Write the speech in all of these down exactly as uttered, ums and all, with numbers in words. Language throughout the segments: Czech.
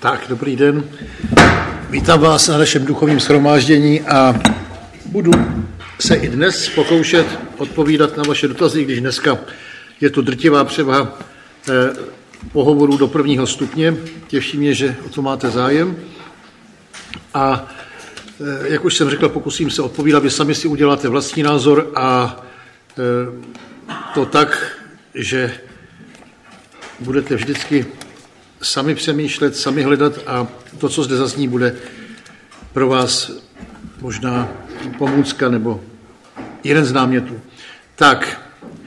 Tak, dobrý den. Vítám vás na našem duchovním shromáždění a budu se i dnes pokoušet odpovídat na vaše dotazy, když dneska je to drtivá převaha eh, pohovorů do prvního stupně. Těší mě, že o to máte zájem. A eh, jak už jsem řekl, pokusím se odpovídat, vy sami si uděláte vlastní názor a eh, to tak, že budete vždycky sami přemýšlet, sami hledat a to, co zde zazní, bude pro vás možná pomůcka nebo jeden z námětů. Tak,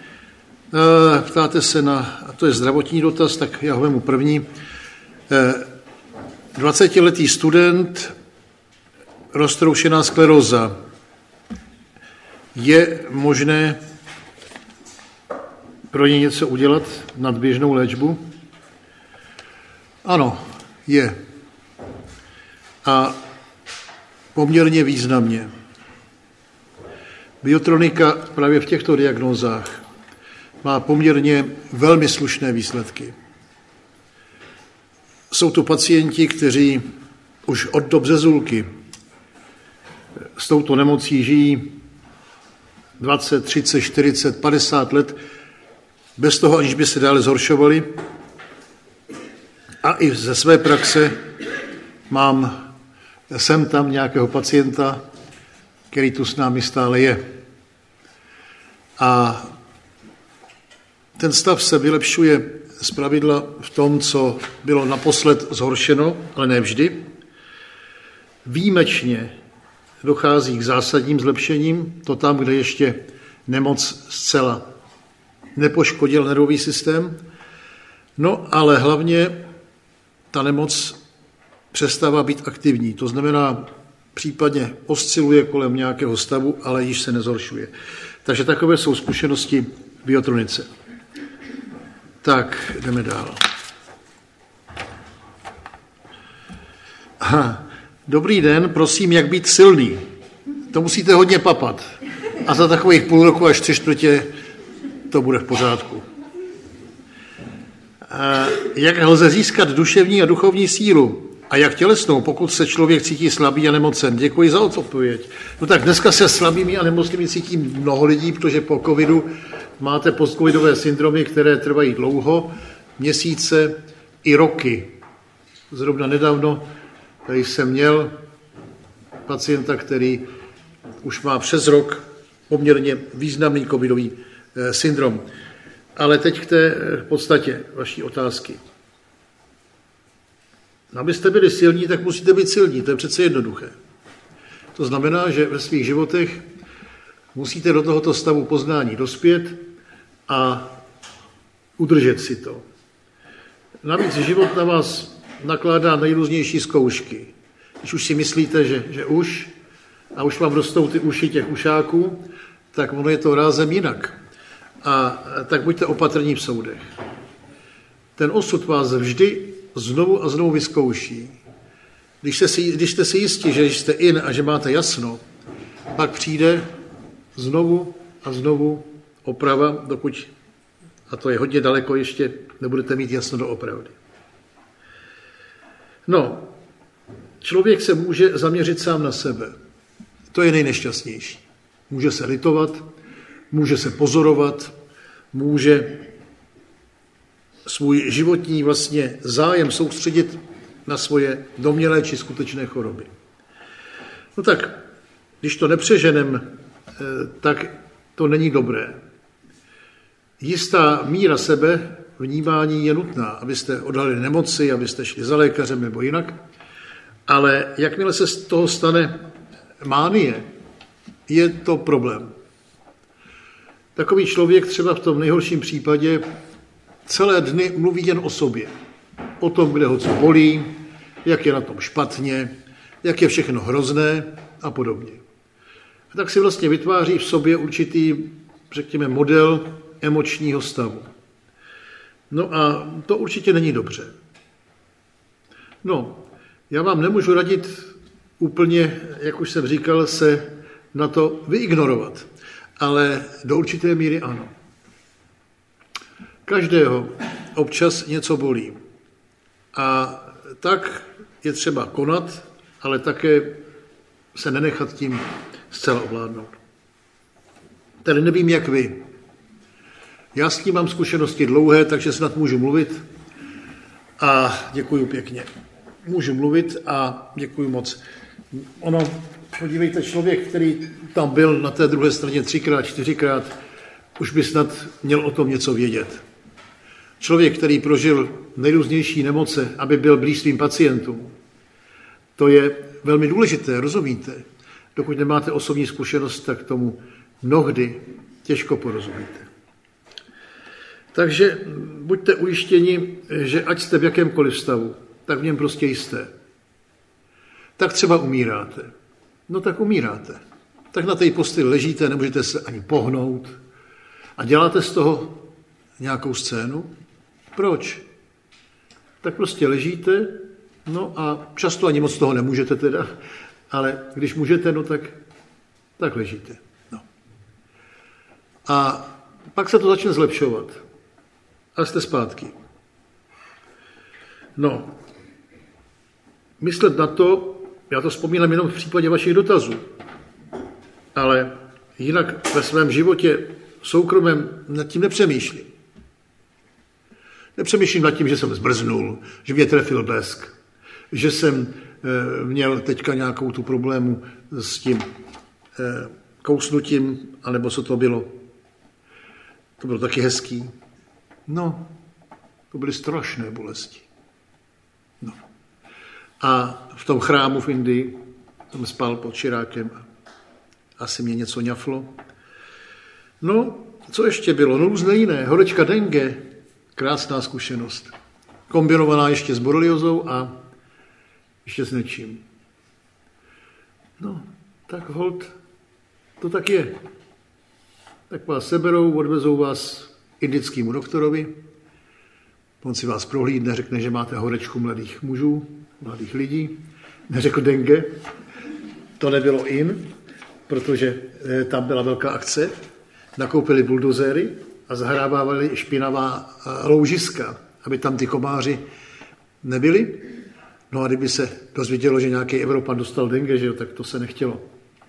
ptáte se na, a to je zdravotní dotaz, tak já ho vemu první. dvacetiletý student, roztroušená skleróza. Je možné pro ně něco udělat, nadběžnou léčbu? Ano, je. A poměrně významně. Biotronika právě v těchto diagnózách má poměrně velmi slušné výsledky. Jsou to pacienti, kteří už od dob zezulky s touto nemocí žijí dvacet, třicet, čtyřicet, padesát let, bez toho, aniž by se dále zhoršovali. A i ze své praxe mám sem tam nějakého pacienta, který tu s námi stále je. A ten stav se vylepšuje zpravidla v tom, co bylo naposled zhoršeno, ale ne vždy. Výjimečně dochází k zásadním zlepšením, to tam, kde ještě nemoc zcela nepoškodil nervový systém. No, ale hlavně ta nemoc přestává být aktivní. To znamená, případně osciluje kolem nějakého stavu, ale již se nezhoršuje. Takže takové jsou zkušenosti v biotronice. Tak, jdeme dál. Aha. Dobrý den, prosím, jak být silný. To musíte hodně papat. A za takových půl roku až tři čtvrtě to bude v pořádku. A jak lze získat duševní a duchovní sílu? A jak tělesnou, pokud se člověk cítí slabý a nemocen? Děkuji za odpověď. No tak dneska se slabými a nemocnými cítí mnoho lidí, protože po covidu máte postcovidové syndromy, které trvají dlouho, měsíce i roky. Zrovna nedávno tady jsem měl pacienta, který už má přes rok poměrně významný covidový syndrom. Ale teď k té podstatě vaší otázky. Abyste byli silní, tak musíte být silní. To je přece jednoduché. To znamená, že ve svých životech musíte do tohoto stavu poznání dospět a udržet si to. Navíc život na vás nakládá nejrůznější zkoušky. Když už si myslíte, že, že už, a už vám rostou ty uši těch ušáků, tak ono je to rázem jinak. A tak buďte opatrní v soudech. Ten osud vás vždy znovu a znovu vyzkouší. Když, jste si, když jste si jistí, že jste in a že máte jasno, pak přijde znovu a znovu oprava, dokud, a to je hodně daleko ještě, nebudete mít jasno do opravdy. No, člověk se může zaměřit sám na sebe. To je nejnešťastnější. Může se litovat, může se pozorovat, může svůj životní vlastně zájem soustředit na svoje domnělé či skutečné choroby. No tak, když to nepřeženem, tak to není dobré. Jistá míra sebe vnímání je nutná, abyste odhalili nemoci, abyste šli za lékařem nebo jinak, ale jakmile se z toho stane mánie, je to problém. Takový člověk třeba v tom nejhorším případě celé dny mluví jen o sobě. O tom, kde ho co bolí, jak je na tom špatně, jak je všechno hrozné a podobně. A tak si vlastně vytváří v sobě určitý, řekněme, model emočního stavu. No a to určitě není dobře. No, já vám nemůžu radit úplně, jak už jsem říkal, se na to vyignorovat. Ale do určité míry ano. Každého občas něco bolí. A tak je třeba konat, ale také se nenechat tím zcela ovládnout. Tady nevím, jak vy. Já s tím mám zkušenosti dlouhé, takže snad můžu mluvit. A děkuju pěkně. Můžu mluvit a děkuju moc. Ono, podívejte, člověk, který tam byl na té druhé straně třikrát, čtyřikrát, už by snad měl o tom něco vědět. Člověk, který prožil nejrůznější nemoce, aby byl blíž svým pacientům, to je velmi důležité, rozumíte? Dokud nemáte osobní zkušenost, tak tomu mnohdy těžko porozumíte. Takže buďte ujištěni, že ať jste v jakémkoliv stavu, tak v něm prostě jste. Tak třeba umíráte. No tak umíráte. Tak na té posteli ležíte, nemůžete se ani pohnout a děláte z toho nějakou scénu. Proč? Tak prostě ležíte, no a často ani moc toho nemůžete teda, ale když můžete, no tak, tak ležíte. No. A pak se to začne zlepšovat. A jste zpátky. No, myslet na to, já to vzpomínám jenom v případě vašich dotazů, ale jinak ve svém životě soukromém nad tím nepřemýšlím. Nepřemýšlím nad tím, že jsem zbrznul, že mě trefil blesk, že jsem e, měl teďka nějakou tu problému s tím e, kousnutím, anebo co to bylo. To bylo taky hezký. No, to byly strašné bolesti. No. A v tom chrámu v Indii, tam spal pod širákem a asi mě něco ňaflo. No, co ještě bylo? No, různé jiné. Horečka dengue, krásná zkušenost. Kombinovaná ještě s boreliozou a ještě s něčím. No, tak hold, to tak je. Tak vás seberou, odvezou vás indickému doktorovi, on si vás prohlídne, řekne, že máte horečku mladých mužů, mladých lidí, neřekl dengue, to nebylo in, protože tam byla velká akce, nakoupili buldozéry a zahrávávali špinavá loužiska, aby tam ty komáři nebyli. No a kdyby se dozvědělo, že nějaký Evropan dostal dengue, že jo, tak to se nechtělo.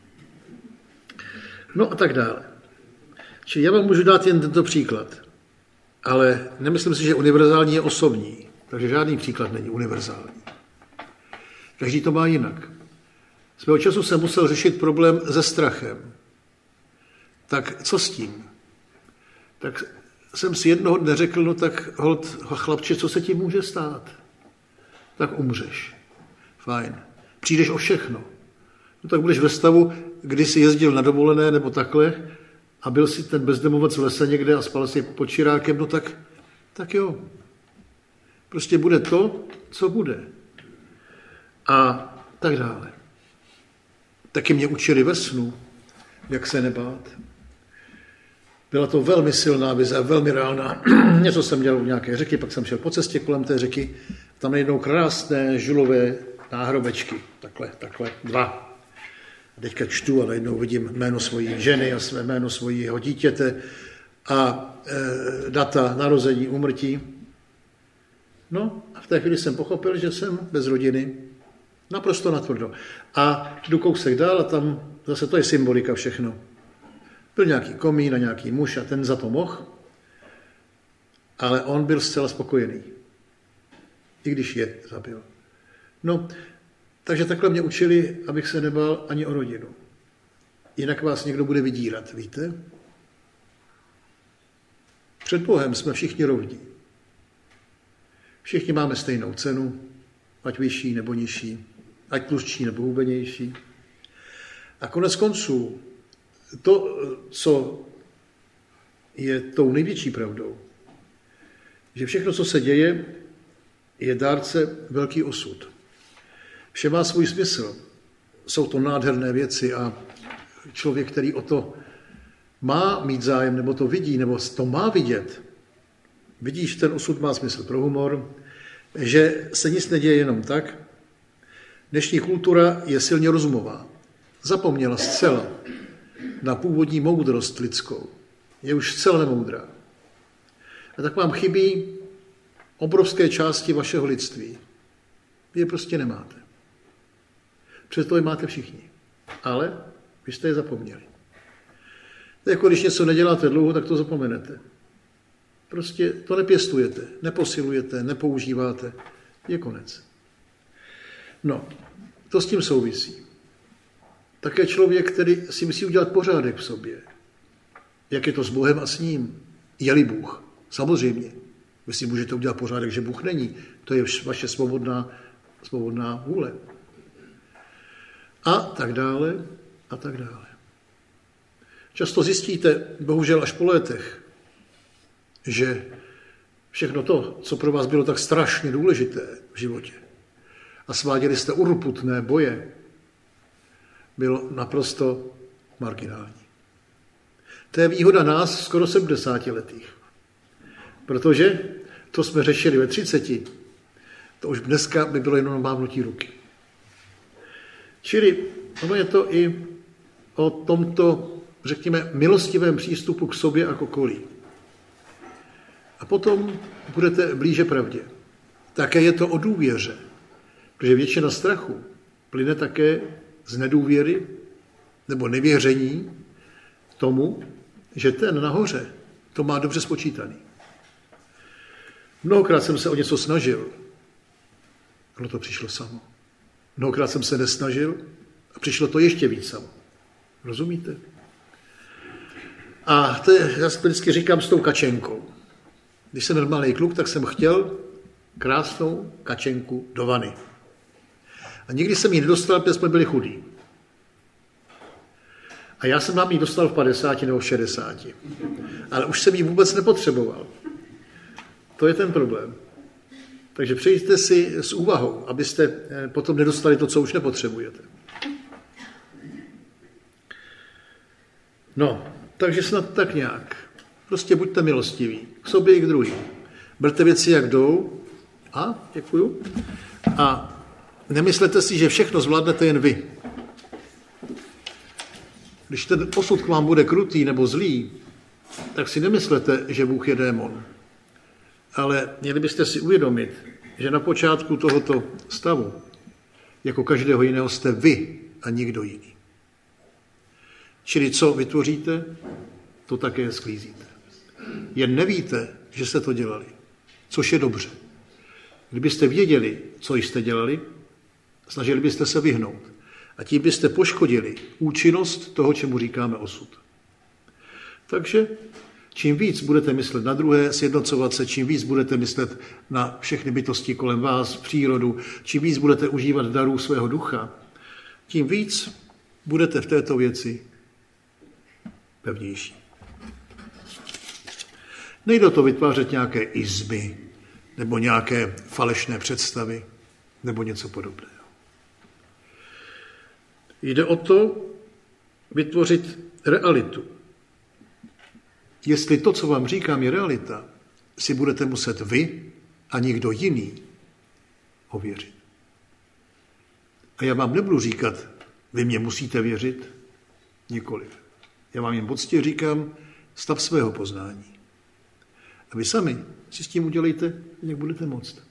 No a tak dále. Čili já vám můžu dát jen tento příklad, ale nemyslím si, že univerzální je osobní, takže žádný příklad není univerzální. Každý to má jinak. Svého času jsem musel řešit problém se strachem. Tak co s tím? Tak jsem si jednoho dne řekl, no tak holt, chlapče, co se ti může stát? Tak umřeš. Fajn. Přijdeš o všechno. No tak budeš ve stavu, kdy jsi jezdil na dovolené nebo takhle a byl si ten bezdomovec v lese někde a spal si pod širákem, no tak, tak jo. Prostě bude to, co bude. A tak dále. Taky mě učili ve snu, jak se nebát. Byla to velmi silná vize, velmi reálná. Něco jsem dělal u nějaké řeky, pak jsem šel po cestě kolem té řeky. Tam jednou krásné žulové náhrobečky. Takhle, takhle, dva. A teďka čtu a najednou vidím jméno svojí ženy a své jméno svojího dítěte a e, data narození, úmrtí. No a v té chvíli jsem pochopil, že jsem bez rodiny. Naprosto natvrdo. A jdu kousek dál a tam zase to je symbolika všechno. Byl nějaký komín a nějaký muž a ten za to mohl, ale on byl zcela spokojený. I když je zabil. No, takže takhle mě učili, abych se nebál ani o rodinu. Jinak vás někdo bude vydírat, víte? Před Bohem jsme všichni rovní. Všichni máme stejnou cenu, ať vyšší nebo nižší, ať tlustší nebo hubenější. A konec konců, to, co je tou největší pravdou, že všechno, co se děje, je dárce velký osud. Vše má svůj smysl. Jsou to nádherné věci a člověk, který o to má mít zájem, nebo to vidí, nebo to má vidět, vidí, že ten osud má smysl pro humor, že se nic neděje jenom tak. Dnešní kultura je silně rozumová. Zapomněla zcela na původní moudrost lidskou. Je už zcela nemoudrá. A tak vám chybí obrovské části vašeho lidství. Vy je prostě nemáte. Přesto je máte všichni. Ale vy jste je zapomněli. To je jako když něco neděláte dlouho, tak to zapomenete. Prostě to nepěstujete, neposilujete, nepoužíváte. Je konec. No, to s tím souvisí. Také člověk, který si musí udělat pořádek v sobě. Jak je to s Bohem a s ním? Je-li Bůh? Samozřejmě. Vy si můžete udělat pořádek, že Bůh není. To je vaše svobodná, svobodná vůle. A tak dále, a tak dále. Často zjistíte, bohužel až po letech, že všechno to, co pro vás bylo tak strašně důležité v životě, a sváděli jste urputné boje, bylo naprosto marginální. To je výhoda nás skoro sedmdesátiletých. Protože to jsme řešili ve třiceti, to už dneska by bylo jenom mávnutí ruky. Čili ono je to i o tomto, řekněme, milostivém přístupu k sobě a k okolí. A potom budete blíže pravdě. Také je to o důvěře, protože většina strachu plyne také z nedůvěry nebo nevěření tomu, že ten nahoře to má dobře spočítaný. Mnohokrát jsem se o něco snažil, ono to přišlo samo. Mnohokrát jsem se nesnažil a přišlo to ještě víc samo. Rozumíte? A to je, já vždycky říkám s tou kačenkou. Když jsem byl malý kluk, tak jsem chtěl krásnou kačenku do vany. A nikdy jsem ji nedostal, protože jsme byli chudí. A já jsem vám ji dostal v padesáti nebo v šedesáti. Ale už jsem ji vůbec nepotřeboval. To je ten problém. Takže přejďte si s úvahou, abyste potom nedostali to, co už nepotřebujete. No, takže snad tak nějak. Prostě buďte milostiví k sobě i k druhým. Berte věci, jak jdou. A, děkuju. A nemyslete si, že všechno zvládnete jen vy. Když ten osud k vám bude krutý nebo zlý, tak si nemyslete, že Bůh je démon. Ale měli byste si uvědomit, že na počátku tohoto stavu, jako každého jiného, jste vy a nikdo jiný. Čili co vytvoříte, to také sklízíte. Jen nevíte, že jste to dělali, což je dobře. Kdybyste věděli, co jste dělali, snažili byste se vyhnout. A tím byste poškodili účinnost toho, čemu říkáme osud. Takže čím víc budete myslet na druhé, sjednocovat se, čím víc budete myslet na všechny bytosti kolem vás, přírodu, čím víc budete užívat darů svého ducha, tím víc budete v této věci pevnější. Nejde to vytvářet nějaké izby, nebo nějaké falešné představy, nebo něco podobného. Jde o to vytvořit realitu. Jestli to, co vám říkám, je realita, si budete muset vy a nikdo jiný ověřit. A já vám nebudu říkat, vy mě musíte věřit, nikoliv. Já vám jen poctivě říkám stav svého poznání. A vy sami si s tím udělejte, jak budete moct.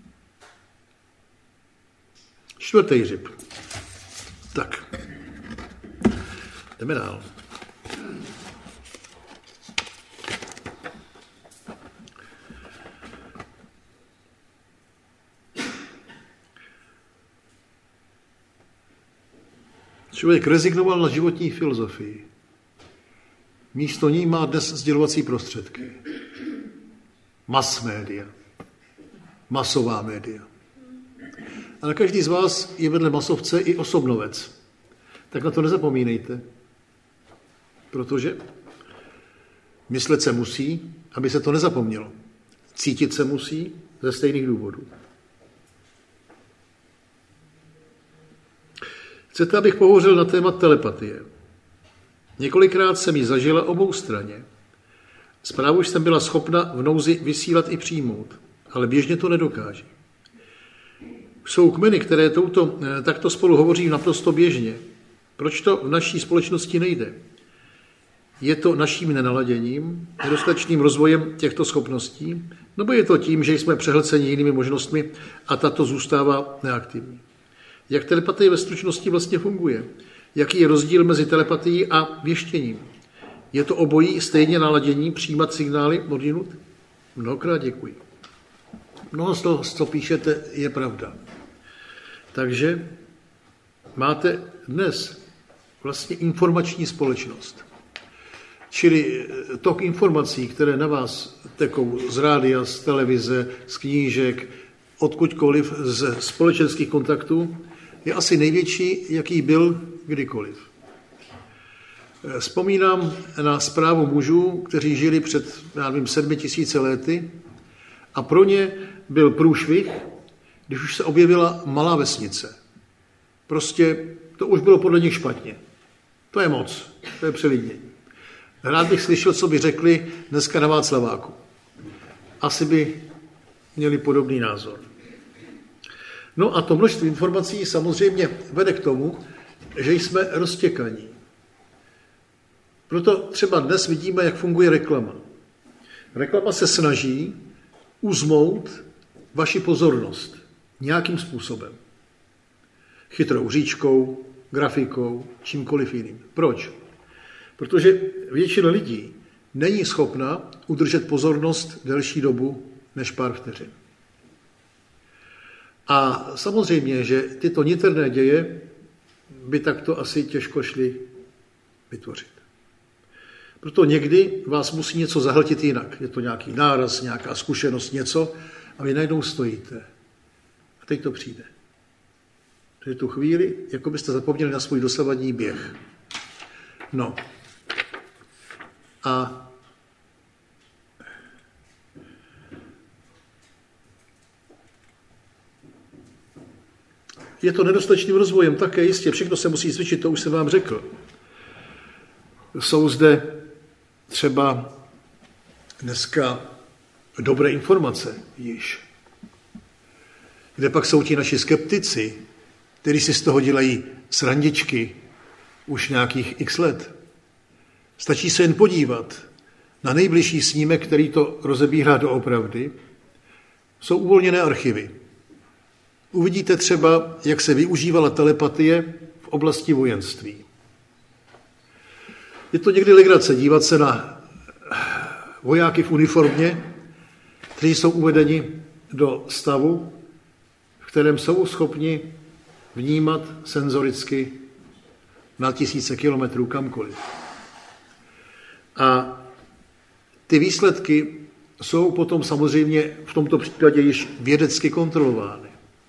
Čtvrtý řib. Tak, jdeme dál. Člověk rezignoval na životní filozofii. Místo ní má dnes sdělovací prostředky. Mass média. Masová média. Ale každý z vás je vedle masovce i osobnovec. Tak na to nezapomínejte. Protože myslet se musí, aby se to nezapomnělo. Cítit se musí ze stejných důvodů. Chcete, abych pohovořil na téma telepatie. Několikrát jsem ji zažila obou straně. Zprávu jsem byla schopna v nouzi vysílat i přijmout, ale běžně to nedokáže. Jsou kmeny, které touto, takto spolu hovoří naprosto běžně. Proč to v naší společnosti nejde? je to naším nenaladěním, nedostatečným rozvojem těchto schopností, nebo je to tím, že jsme přehlceni jinými možnostmi a tato zůstává neaktivní. Jak telepatie ve stručnosti vlastně funguje? Jaký je rozdíl mezi telepatií a věštěním? Je to obojí stejně naladění přijímat signály odjinud? Mnohokrát děkuji. Mnoho z toho, co píšete, je pravda. Takže máte dnes vlastně informační společnost. Čili tok informací, které na vás tekou z rádia, z televize, z knížek, odkudkoliv, ze společenských kontaktů, je asi největší, jaký byl kdykoliv. Vzpomínám na zprávu mužů, kteří žili před, já nevím, sedmi tisíce lety a pro ně byl průšvih, když už se objevila malá vesnice. Prostě to už bylo podle nich špatně. To je moc, to je přelidnění. Rád bych slyšel, co by řekli dneska na Václaváku. Asi by měli podobný názor. No a to množství informací samozřejmě vede k tomu, že jsme roztěkaní. Proto třeba dnes vidíme, jak funguje reklama. Reklama se snaží uzmout vaši pozornost nějakým způsobem. Chytrou říčkou, grafikou, čímkoliv jiným. Proč? Protože většina lidí není schopna udržet pozornost delší dobu než pár vteřin. A samozřejmě, že tyto niterné děje by takto asi těžko šly vytvořit. Proto někdy vás musí něco zahltit jinak. Je to nějaký náraz, nějaká zkušenost, něco a vy najednou stojíte. A teď to přijde. Takže tu chvíli, jako byste zapomněli na svůj dosavadní běh. No. A je to nedostatečným rozvojem také jistě. Všechno se musí cvičit, to už jsem vám řekl. Jsou zde třeba dneska dobré informace již. Kde pak jsou ti naši skeptici, kteří si z toho dělají srandičky už nějakých x let. Stačí se jen podívat na nejbližší snímek, který to rozebírá doopravdy. Jsou uvolněné archivy. Uvidíte třeba, jak se využívala telepatie v oblasti vojenství. Je to někdy legrace dívat se na vojáky v uniformě, kteří jsou uvedeni do stavu, v kterém jsou schopni vnímat senzoricky na tisíce kilometrů kamkoliv. A ty výsledky jsou potom samozřejmě v tomto případě již vědecky kontrolovány.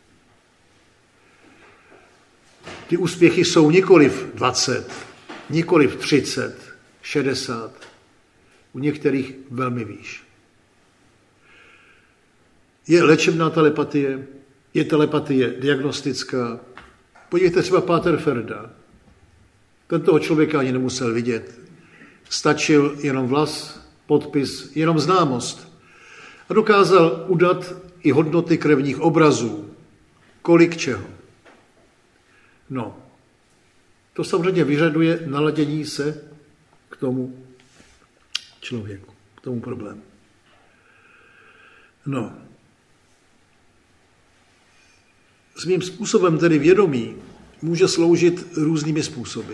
Ty úspěchy jsou nikoliv dvacet, nikoliv třicet, šedesát, u některých velmi výš. Je léčebná telepatie, je telepatie diagnostická. Podívejte třeba Páter Ferda. Ten toho člověka ani nemusel vidět. Stačil jenom vlas, podpis, jenom známost. A dokázal udat i hodnoty krevních obrazů. Kolik čeho. No, to samozřejmě vyžaduje naladění se k tomu člověku, k tomu problému. No, svým způsobem tedy vědomí může sloužit různými způsoby.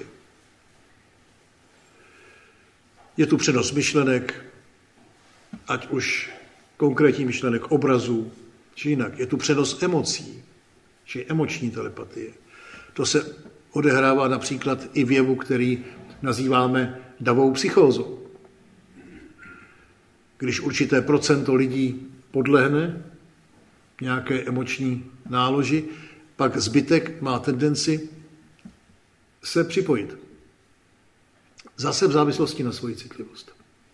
Je tu přenos myšlenek, ať už konkrétní myšlenek obrazů, či jinak. Je tu přenos emocí, či emoční telepatie. To se odehrává například i v jevu, který nazýváme davou psychózou. Když určité procento lidí podlehne nějaké emoční náloži, pak zbytek má tendenci se připojit. Zase v závislosti na svoji citlivost.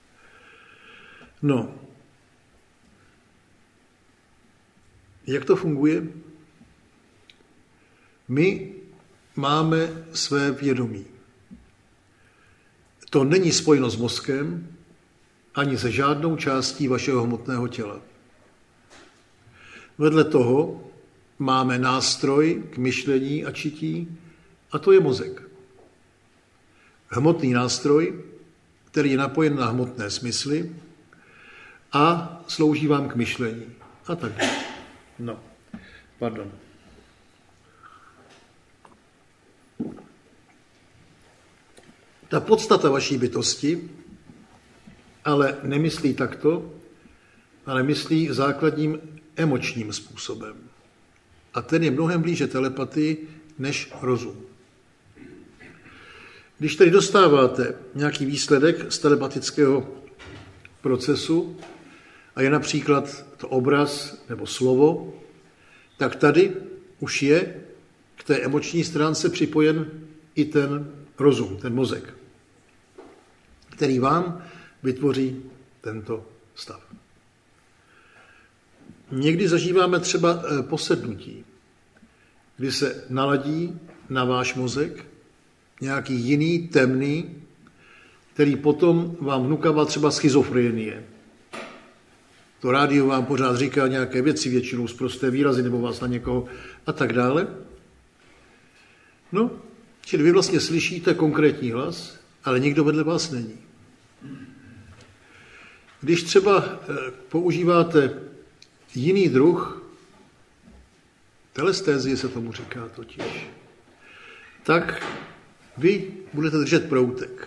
No. Jak to funguje? My máme své vědomí. To není spojeno s mozkem ani se žádnou částí vašeho hmotného těla. Vedle toho máme nástroj k myšlení a čití, a to je mozek. Hmotný nástroj, který je napojen na hmotné smysly a slouží vám k myšlení. A tak dále. No, pardon. Ta podstata vaší bytosti ale nemyslí takto, ale myslí základním emočním způsobem. A ten je mnohem blíže telepatii než rozum. Když tedy dostáváte nějaký výsledek z telepatického procesu a je například to obraz nebo slovo, tak tady už je k té emoční stránce připojen i ten rozum, ten mozek, který vám vytvoří tento stav. Někdy zažíváme třeba posednutí, kdy se naladí na váš mozek nějaký jiný, temný, který potom vám vnukává třeba schizofrenie. To rádio vám pořád říká nějaké věci, většinou z prosté výrazy, nebo vás na někoho a tak dále. No, čili vy vlastně slyšíte konkrétní hlas, ale nikdo vedle vás není. Když třeba používáte jiný druh, telestézie se tomu říká totiž, tak vy budete držet proutek.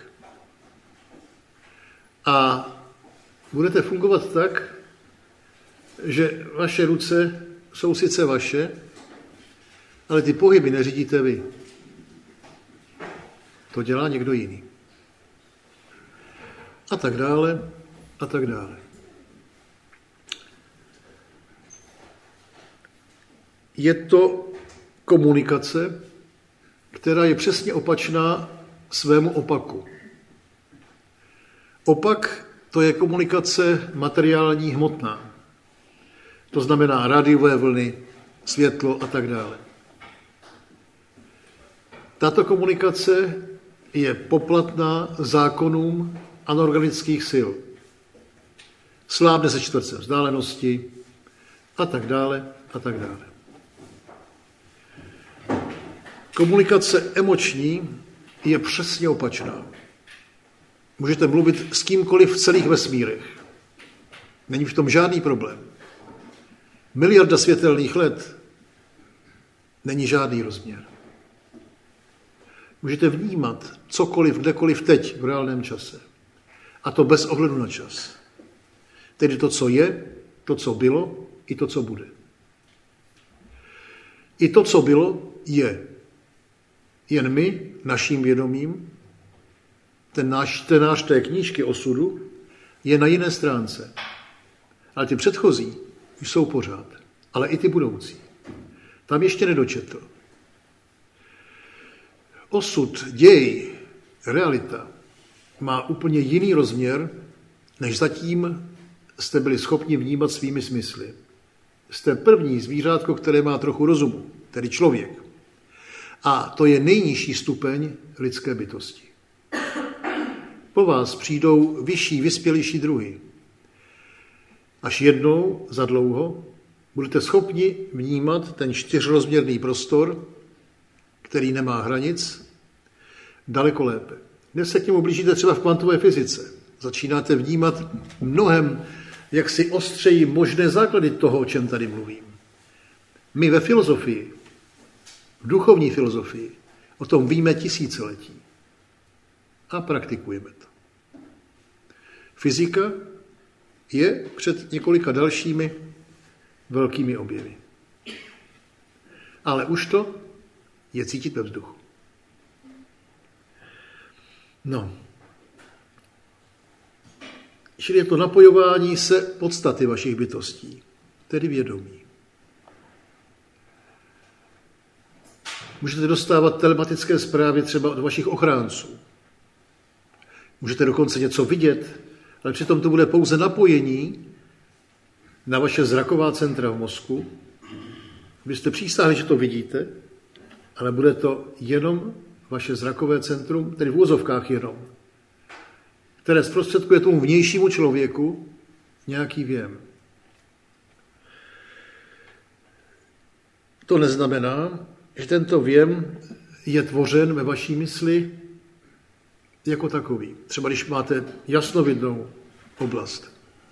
A budete fungovat tak, že vaše ruce jsou sice vaše, ale ty pohyby neřídíte vy. To dělá někdo jiný. A tak dále, a tak dále. Je to komunikace, která je přesně opačná svému opaku. Opak to je komunikace materiální, hmotná. To znamená rádiové vlny, světlo a tak dále. Tato komunikace je poplatná zákonům anorganických sil. Slábne se čtvrtce vzdálenosti a tak dále a tak dále. Komunikace emoční je přesně opačná. Můžete mluvit s kýmkoliv v celých vesmírech. Není v tom žádný problém. Miliarda světelných let není žádný rozměr. Můžete vnímat cokoliv, kdekoliv teď v reálném čase. A to bez ohledu na čas. Tedy to, co je, to, co bylo, i to, co bude. I to, co bylo, je. Jen my, naším vědomím, ten náš čtenář té knížky osudu, je na jiné stránce. Ale ty předchozí už jsou pořád. Ale i ty budoucí. Tam ještě nedočetl. Osud, děj, realita má úplně jiný rozměr, než zatím jste byli schopni vnímat svými smysly. Jste první zvířátko, které má trochu rozumu, tedy člověk. A to je nejnižší stupeň lidské bytosti. Po vás přijdou vyšší, vyspělejší druhy. Až jednou, za dlouho, budete schopni vnímat ten čtyřrozměrný prostor, který nemá hranic, daleko lépe. Dnes se k němu blížíte třeba v kvantové fyzice. Začínáte vnímat mnohem jaksi ostřeji možné základy toho, o čem tady mluvím. My ve filozofii, v duchovní filozofii, o tom víme tisíciletí. A praktikujeme to. Fyzika je před několika dalšími velkými objevy. Ale už to je cítit ve vzduchu. No. Čili je to napojování se podstaty vašich bytostí, tedy vědomí. Můžete dostávat telepatické zprávy třeba od vašich ochránců. Můžete dokonce něco vidět, ale přitom to bude pouze napojení na vaše zraková centra v mozku. Vy jste přísahli, že to vidíte, ale bude to jenom vaše zrakové centrum, tedy v úvozovkách jenom, které zprostředkuje tomu vnějšímu člověku nějaký věm. To neznamená, že tento věm je tvořen ve vaší mysli jako takový. Třeba když máte jasnovidnou oblast,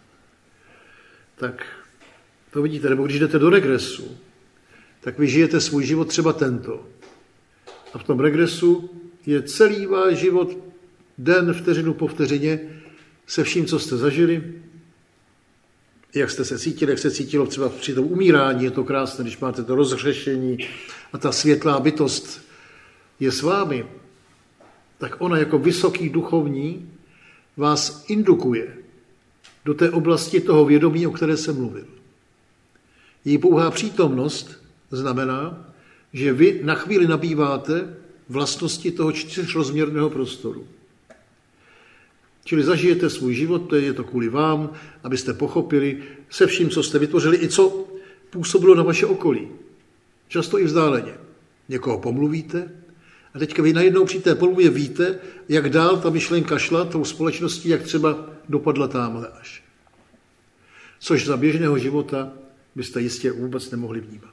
tak to vidíte. Nebo když jdete do regresu, tak vy žijete svůj život třeba tento. A v tom regresu je celý váš život, den, vteřinu po vteřině, se vším, co jste zažili, jak jste se cítili, jak se cítilo třeba při tom umírání, je to krásné, když máte to rozhřešení a ta světlá bytost je s vámi, tak ona jako vysoký duchovní vás indukuje do té oblasti toho vědomí, o které jsem mluvil. Její pouhá přítomnost znamená, že vy na chvíli nabýváte vlastnosti toho čtyřrozměrného prostoru. Čili zažijete svůj život, to je to kvůli vám, abyste pochopili se vším, co jste vytvořili, i co působilo na vaše okolí. Často i vzdáleně. Někoho pomluvíte a teďka vy najednou při té pomluvě víte, jak dál ta myšlenka šla tou společností, jak třeba dopadla támhle až. Což za běžného života byste jistě vůbec nemohli vnímat.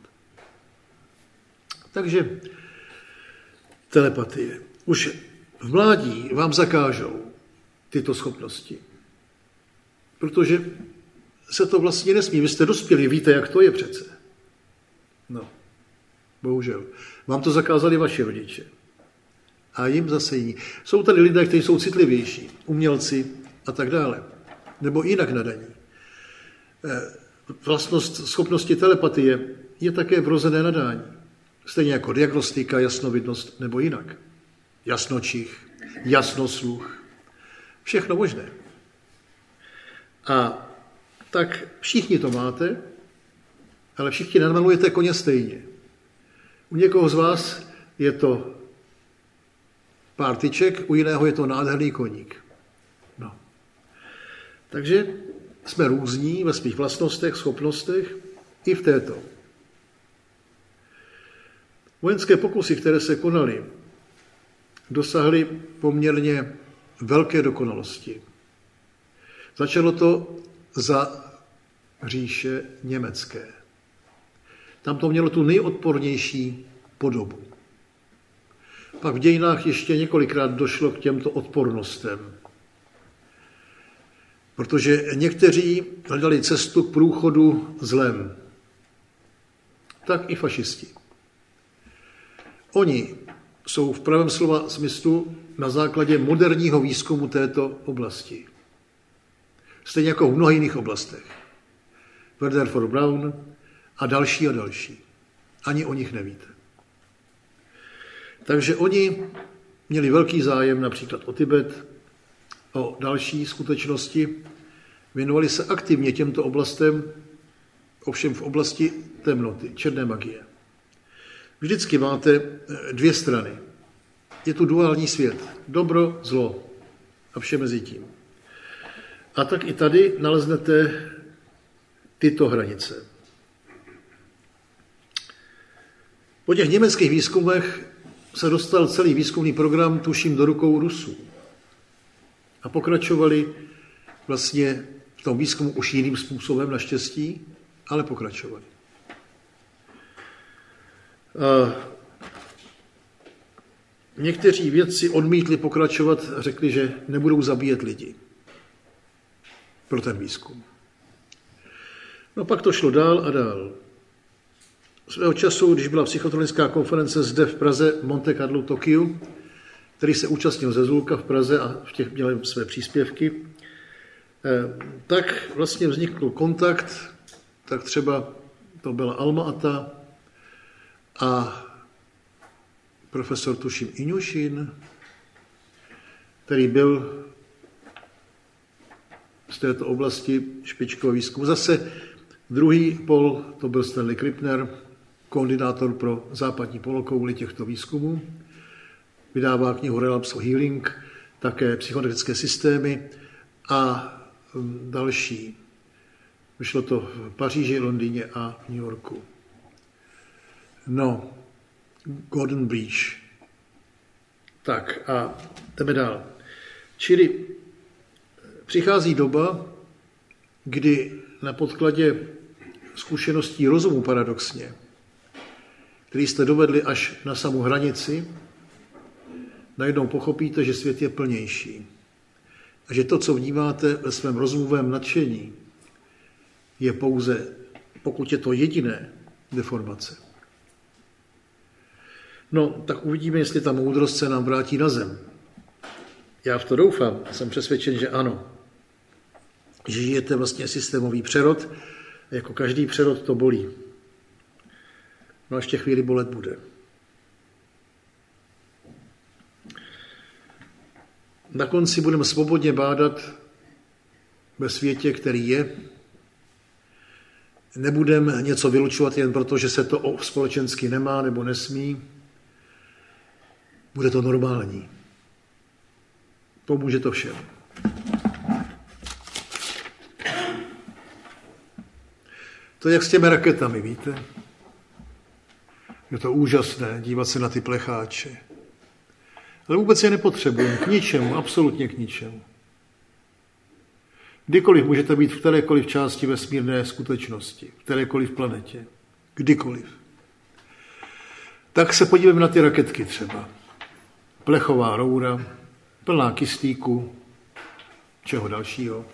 Takže telepatie. Už v mládí vám zakážou tyto schopnosti. Protože se to vlastně nesmí. Vy jste dospělí, víte, jak to je přece. No, bohužel. Vám to zakázali vaši rodiče. A jim zase jiní. Jsou tady lidé, kteří jsou citlivější, umělci a tak dále. Nebo jinak nadaní. Vlastnost schopnosti telepatie je také vrozené nadání. Stejně jako diagnostika, jasnovidnost nebo jinak. Jasnočich, jasnosluch. Všechno možné. A tak všichni to máte, ale všichni namalujete koně stejně. U někoho z vás je to pár tyček, u jiného je to nádherný koník. No. Takže jsme různí ve svých vlastnostech, schopnostech i v této. Vojenské pokusy, které se konaly, dosáhly poměrně velké dokonalosti. Začalo to za říše německé. Tam to mělo tu nejodpornější podobu. Pak v dějinách ještě několikrát došlo k těmto odpornostem. Protože někteří hledali cestu k průchodu zlem. Tak i fašisti. Oni jsou v pravém slova smyslu na základě moderního výzkumu této oblasti. Stejně jako v mnoha jiných oblastech. Werner von Braun a další a další. Ani o nich nevíte. Takže oni měli velký zájem například o Tibet, o další skutečnosti, věnovali se aktivně těmto oblastem, ovšem v oblasti temnoty, černé magie. Vždycky máte dvě strany. Je tu duální svět. Dobro, zlo a vše mezi tím. A tak i tady naleznete tyto hranice. Po těch německých výzkumech se dostal celý výzkumný program, tuším, do rukou Rusů. A pokračovali vlastně v tom výzkumu už jiným způsobem, naštěstí, ale pokračovali. A někteří vědci odmítli pokračovat a řekli, že nebudou zabíjet lidi pro ten výzkum. No pak to šlo dál a dál. Svého času, když byla psychotronická konference zde v Praze, Monte Carlo, Tokiu, který se účastnil ze Zulka v Praze a v těch měl své příspěvky, tak vlastně vznikl kontakt, tak třeba to byla Alma Ata a profesor tuším Iňušin, který byl z této oblasti špičkového výzkumu. Zase druhý pol, to byl Stanley Krippner, koordinátor pro západní polokouli těchto výzkumů. Vydává knihu Relapse of Healing, také psychoanalytické systémy a další. Vyšlo to v Paříži, Londýně a v New Yorku. No, Gordon Breach. Tak a jdeme dál. Čili přichází doba, kdy na podkladě zkušeností rozumu paradoxně, který jste dovedli až na samou hranici, najednou pochopíte, že svět je plnější. A že to, co vnímáte ve svém rozumovém nadšení, je pouze, pokud je to jediné, deformace. No, tak uvidíme, jestli ta moudrost se nám vrátí na zem. Já v to doufám, jsem přesvědčen, že ano. Že žijete vlastně systémový přerod, a jako každý přerod to bolí. No a ještě chvíli bolet bude. Na konci budeme svobodně bádat ve světě, který je. Nebudeme něco vylučovat jen proto, že se to společensky nemá nebo nesmí. Bude to normální. Pomůže to všem. To je jak s těmi raketami, víte? Je to úžasné dívat se na ty plecháče. Ale vůbec je nepotřebujeme k ničemu, absolutně k ničemu. Kdykoliv můžete být v kterékoliv části vesmírné skutečnosti, v kterékoliv planetě, kdykoliv. Tak se podívejme na ty raketky třeba. Plechová roura, plná kyslíku, čeho dalšího.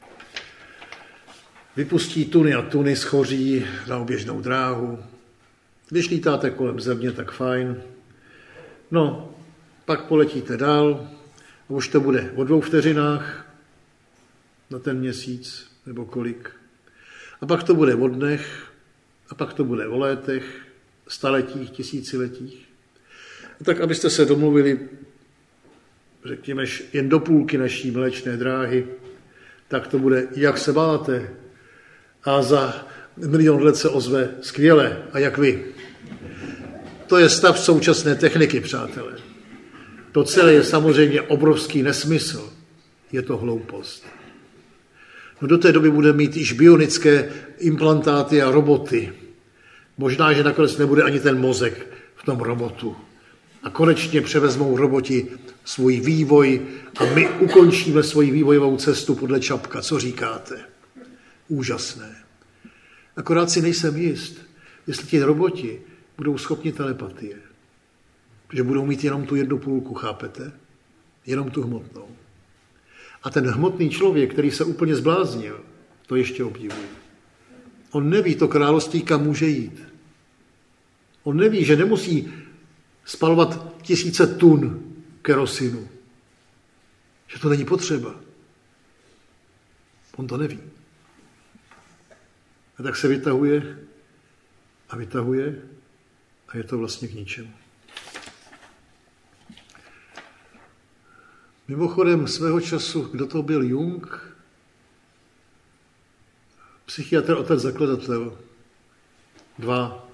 Vypustí tuny a tuny, schoří na oběžnou dráhu. Když lítáte kolem země, tak fajn. No, pak poletíte dál a už to bude o dvou vteřinách na ten měsíc, nebo kolik. A pak to bude o dnech, a pak to bude o létech, staletích, tisíciletích. A tak, abyste se domluvili, řekněme, jen do půlky naší mléčné dráhy, tak to bude, jak se máte. A za milion let se ozve skvěle, a jak vy. To je stav současné techniky, přátelé. To celé je samozřejmě obrovský nesmysl. Je to hloupost. No do té doby budeme mít již bionické implantáty a roboty. Možná, že nakonec nebude ani ten mozek v tom robotu. A konečně převezmou roboti svůj vývoj a my ukončíme svoji vývojovou cestu podle Čapka. Co říkáte? Úžasné. Akorát si nejsem jist, jestli ti roboti budou schopni telepatie. Že budou mít jenom tu jednu půlku, chápete? Jenom tu hmotnou. A ten hmotný člověk, který se úplně zbláznil, to ještě obdivuje. On neví to království, kam může jít. On neví, že nemusí spalovat tisíce tun kerosinu. Že to není potřeba. On to neví. A tak se vytahuje a vytahuje a je to vlastně k ničemu. Mimochodem svého času, kdo to byl, Jung, psychiatr, otec zakladatel, dva.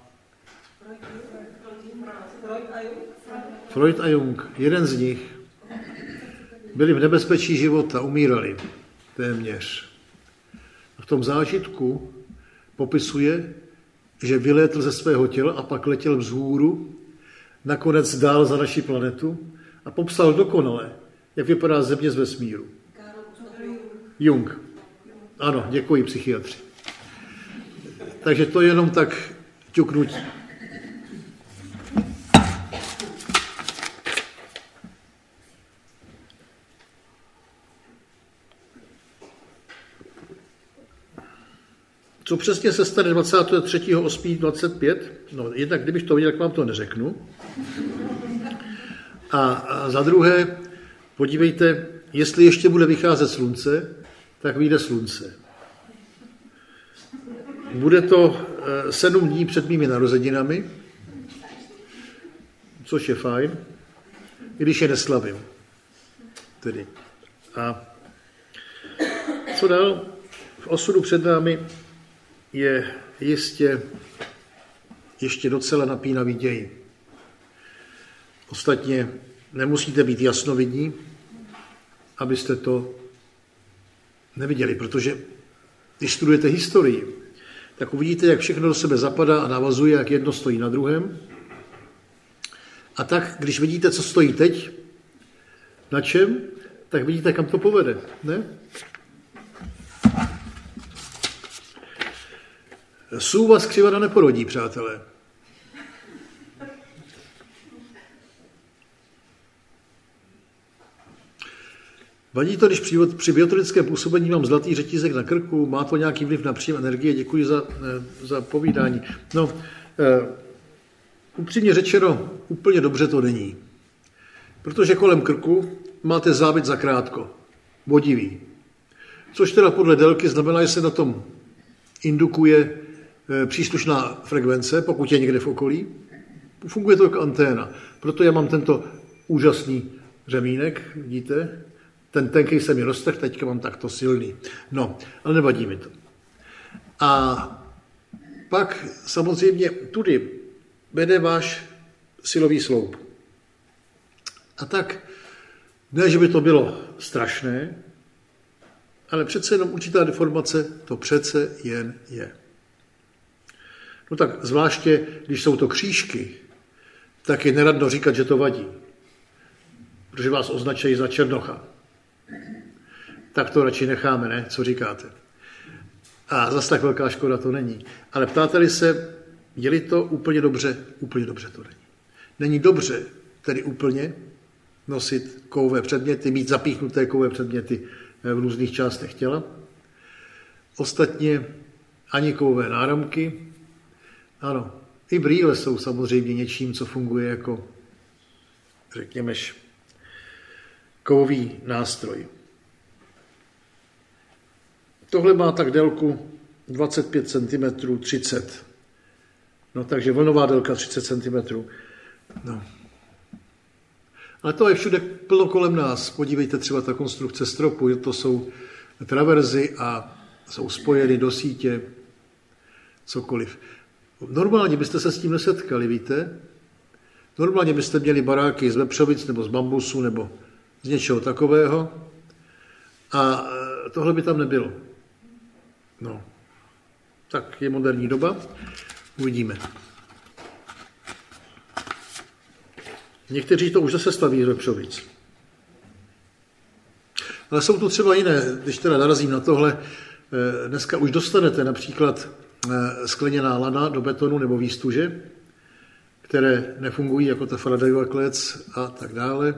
Freud a Jung, jeden z nich, byli v nebezpečí života, umírali téměř. A v tom zážitku popisuje, že vylétl ze svého těla a pak letěl vzhůru, nakonec dál za naši planetu a popsal dokonale, jak vypadá země z vesmíru. Jung. Ano, děkuji, psychiatři. Takže to je jenom tak ťuknutí. Co přesně se stane dvacátého třetího osmého dvacet pět? No, jednak kdybych to viděl, tak vám to neřeknu. A, a za druhé, podívejte, jestli ještě bude vycházet slunce, tak vyjde slunce. Bude to sedm dní před mými narozeninami, což je fajn, i když je neslavím. Tedy. A co dál? V osudu před námi je jistě ještě docela napínavý děj. Ostatně nemusíte být jasnovidní, abyste to neviděli, protože když studujete historii, tak uvidíte, jak všechno do sebe zapadá a navazuje, jak jedno stojí na druhém. A tak, když vidíte, co stojí teď, na čem, tak vidíte, kam to povede, ne? Sůva skřivada neporodí, přátelé. Vadí to, když při, při biotonickém působení mám zlatý řetízek na krku, má to nějaký vliv na příjem energie? Děkuji za, za povídání. No, eh, upřímně řečeno, úplně dobře to není. Protože kolem krku máte závěť za krátko, vodivý. Což teda podle délky znamená, že se na tom indukuje eh, příslušná frekvence, pokud je někde v okolí. Funguje to jako anténa. Proto já mám tento úžasný řemínek, vidíte? Ten tenkej se mi roztrhl, teďka mám takto silný. No, ale nevadí mi to. A pak samozřejmě tudy vede váš silový sloup. A tak, ne, že by to bylo strašné, ale přece jenom určitá deformace to přece jen je. No tak zvláště, když jsou to křížky, tak je neradno říkat, že to vadí. Protože vás označují za černocha. Tak to radši necháme, ne? Co říkáte? A zase tak velká škoda to není. Ale ptáte-li se, je-li to úplně dobře? Úplně dobře to není. Není dobře tedy úplně nosit kovové předměty, mít zapíchnuté kovové předměty v různých částech těla. Ostatně ani kovové náramky. Ano, i brýle jsou samozřejmě něčím, co funguje jako, řekněme, kovový nástroj. Tohle má tak délku dvacet pět centimetrů, třicet. No takže vlnová délka třicet centimetrů. No. Ale to je všude plno kolem nás. Podívejte třeba ta konstrukce stropu, to jsou traverzy a jsou spojeny do sítě, cokoliv. Normálně byste se s tím nesetkali, víte? Normálně byste měli baráky z vepřovic nebo z bambusu nebo z něčeho takového a tohle by tam nebylo. No, tak je moderní doba, uvidíme. Někteří to už zase staví z vepřovic. Ale jsou tu třeba jiné, když teda narazím na tohle, dneska už dostanete například skleněná lana do betonu nebo výstuže, které nefungují jako ta Faradayova klec a tak dále.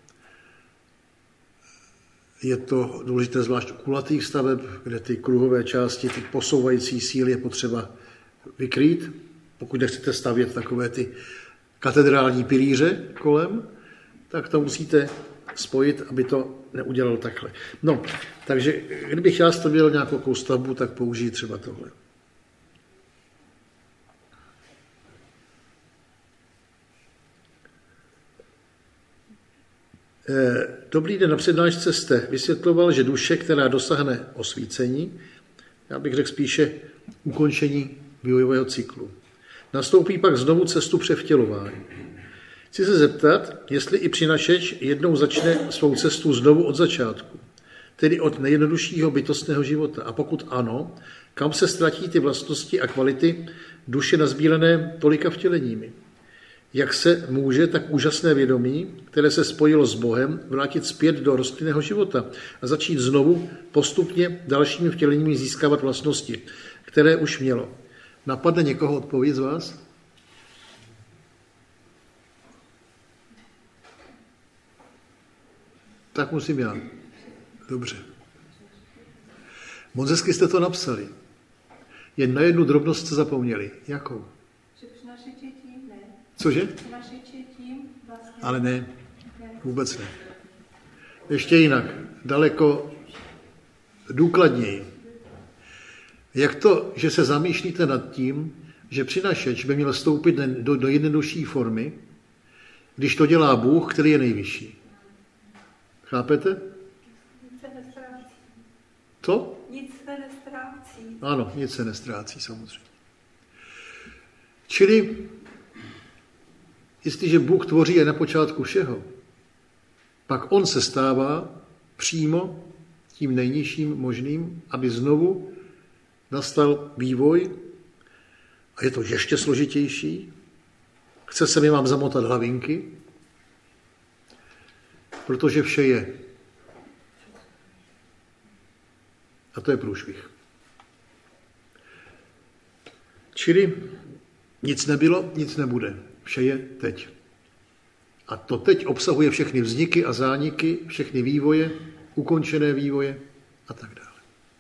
Je to důležité zvlášť u kulatých staveb, kde ty kruhové části, ty posouvající síly je potřeba vykrýt. Pokud nechcete stavět takové ty katedrální pilíře kolem, tak to musíte spojit, aby to neudělalo takhle. No, takže kdybych já stavěl nějakou stavbu, tak použiji třeba tohle. Dobrý den, na přednášce jste vysvětloval, že duše, která dosáhne osvícení, já bych řekl spíše ukončení vývojového cyklu, nastoupí pak znovu cestu převtělování. Chci se zeptat, jestli i přinašeč jednou začne svou cestu znovu od začátku, tedy od nejjednoduššího bytostného života. A pokud ano, kam se ztratí ty vlastnosti a kvality duše nazbírané tolika vtěleními? Jak se může tak úžasné vědomí, které se spojilo s Bohem, vrátit zpět do rostlinného života a začít znovu postupně dalšími vtěleními získávat vlastnosti, které už mělo? Napadne někoho odpověď z vás? Tak musím já. Dobře. Moc hezky jste to napsali. Jen na jednu drobnost jste zapomněli. Jakou? Cože? Vlastně. Ale ne, vůbec ne. Ještě jinak, daleko důkladněji. Jak to, že se zamýšlíte nad tím, že přinašeč by měl vstoupit do, do jednodušší formy, když to dělá Bůh, který je nejvyšší? Chápete? Nic se nestrácí. Co? Nic se nestrácí. Ano, nic se nestrácí, samozřejmě. Čili jestliže Bůh tvoří je na počátku všeho, pak on se stává přímo tím nejnižším možným, aby znovu nastal vývoj a je to ještě složitější. Chce se mi vám zamotat hlavinky, protože vše je. A to je průšvih. Čili nic nebylo, nic nebude. Vše je teď. A to teď obsahuje všechny vzniky a zániky, všechny vývoje ukončené vývoje a tak dále.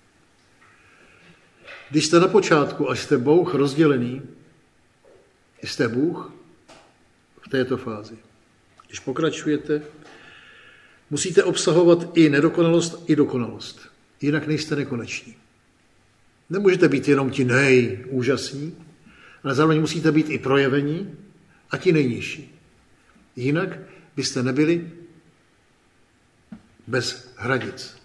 Když jste na počátku a jste Bůh rozdělený, jste Bůh v této fázi. Když pokračujete, musíte obsahovat i nedokonalost, i dokonalost. Jinak nejste nekoneční. Nemůžete být jenom ti nejúžasní, ale zároveň musíte být i projevení a ti nejnižší. Jinak byste nebyli bez hranic.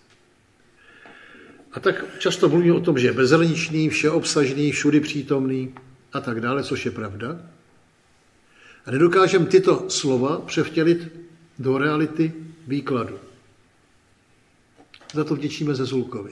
A tak často mluvíme o tom, že je bezhraničný, všeobsažný, všudy přítomný a tak dále, což je pravda. A nedokážeme tyto slova převtělit do reality výkladu. Za to vděčíme Zezulkovi.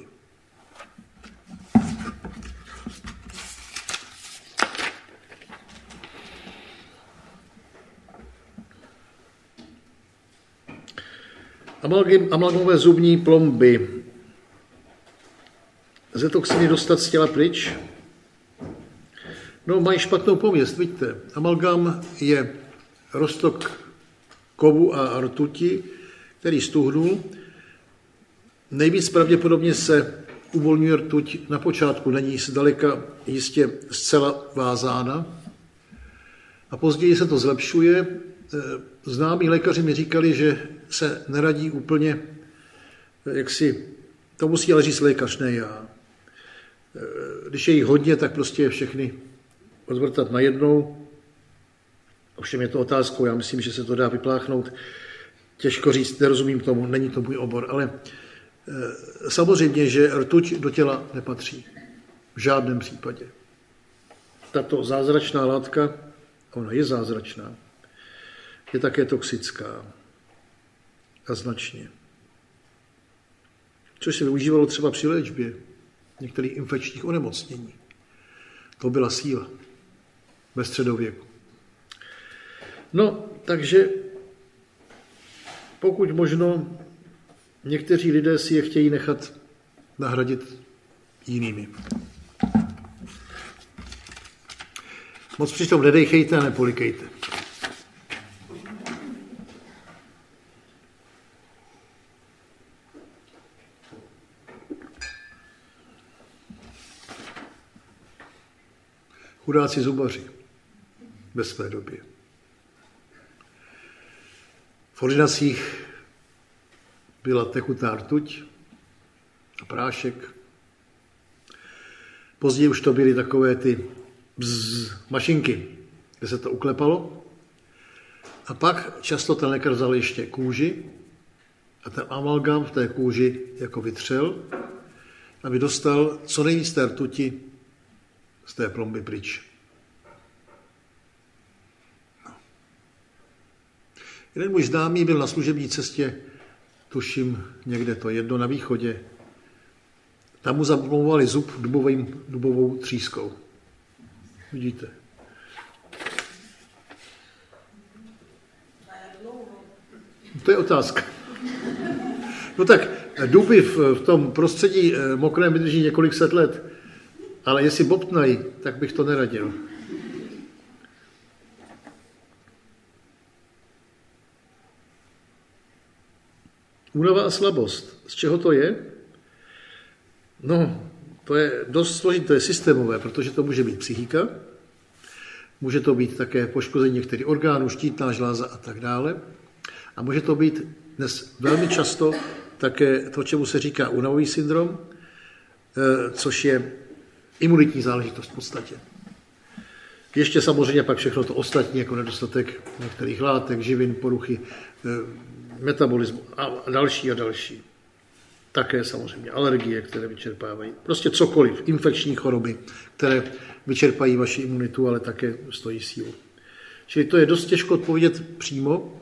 Amalgamové zubní plomby. Lze toxiny dostat z těla pryč? No, mají špatnou pověst, vidíte. Amalgam je roztok kovu a rtuti, který stuhnul. Nejvíc pravděpodobně se uvolňuje rtuť na počátku, není zdaleka jistě zcela vázána. A později se to zlepšuje. Známí lékaři mi říkali, že se neradí úplně, jak si, to musí ale říct lékař, ne já. Když je jich hodně, tak prostě je všechny odvrtat najednou. Ovšem je to otázkou, já myslím, že se to dá vypláchnout. Těžko říct, nerozumím tomu, není to můj obor, ale samozřejmě, že rtuť do těla nepatří. V žádném případě. Tato zázračná látka, ona je zázračná, je také toxická. A značně. Což se využívalo třeba při léčbě některých infekčních onemocnění. To byla síla ve středověku. No, takže pokud možno někteří lidé si je chtějí nechat nahradit jinými. Moc přitom nedejchejte a nepolikejte. Chudáci zubaři ve své době. V ordinacích byla tekutá rtuť a prášek. Později už to byly takové ty bzz, mašinky, kde se to uklepalo. A pak často ten lékař vzal ještě kůži a ten amalgam v té kůži jako vytřel, aby dostal co nejvíc té rtuti z té plomby pryč. No. Jeden můj známý byl na služební cestě, tuším někde to jedno na východě. Tam mu zaplomovali zub dubovým, dubovou třískou. Vidíte? To je otázka. No tak duby v, v tom prostředí mokrém vydrží několik set let. Ale jestli bobtnají, tak bych to neradil. Únava a slabost. Z čeho to je? No, to je dost složité, to je systémové, protože to může být psychika, může to být také poškození některých orgánů, štítná žláza a tak dále. A může to být dnes velmi často také to, čemu se říká únavový syndrom, což je imunitní záležitost v podstatě. Ještě samozřejmě pak všechno to ostatní, jako nedostatek některých látek, živin, poruchy, metabolismu a další a další. Také samozřejmě alergie, které vyčerpávají. Prostě cokoliv, infekční choroby, které vyčerpají vaši imunitu, ale také stojí sílu. Čili to je dost těžko odpovědět přímo.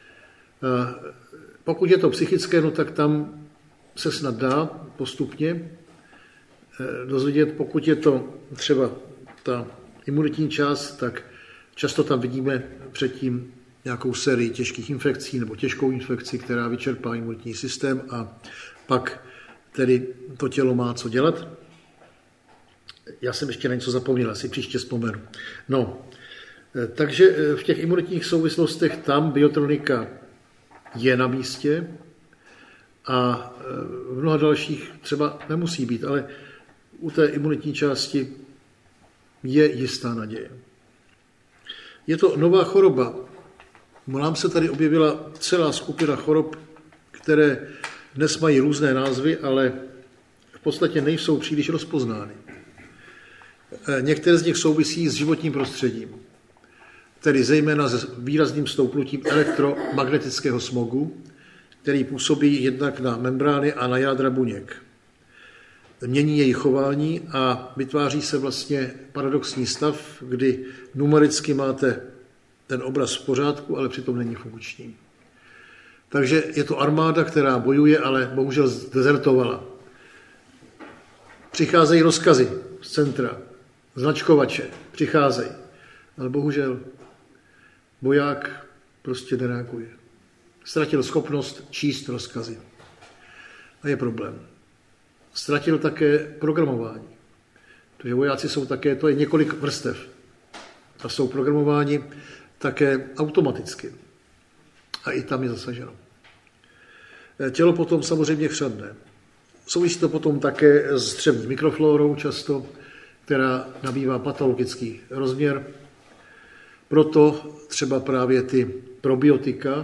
Pokud je to psychické, no tak tam se snad dá postupně dozvědět. Pokud je to třeba ta imunitní část, tak často tam vidíme předtím nějakou sérii těžkých infekcí nebo těžkou infekci, která vyčerpá imunitní systém a pak tedy to tělo má co dělat. Já jsem ještě na něco zapomněl, asi příště vzpomenu. No, takže v těch imunitních souvislostech tam biotronika je na místě a v mnoha dalších třeba nemusí být, ale u té imunitní části je jistá naděje. Je to nová choroba. Nám se tady objevila celá skupina chorob, které dnes mají různé názvy, ale v podstatě nejsou příliš rozpoznány. Některé z nich souvisí s životním prostředím, tedy zejména s výrazným stoupnutím elektromagnetického smogu, který působí jednak na membrány a na jádra buněk. Mění jejich chování a vytváří se vlastně paradoxní stav, kdy numericky máte ten obraz v pořádku, ale přitom není funkční. Takže je to armáda, která bojuje, ale bohužel dezertovala. Přicházejí rozkazy z centra, značkovače, přicházejí, ale bohužel voják prostě nereaguje. Ztratil schopnost číst rozkazy. A je problém. Ztratil také programování. Protože vojáci jsou také, to je několik vrstev. A jsou programováni také automaticky. A i tam je zasaženo. Tělo potom samozřejmě chřadne. Souvisí to potom také s střevní mikroflórou často, která nabývá patologický rozměr. Proto třeba právě ty probiotika,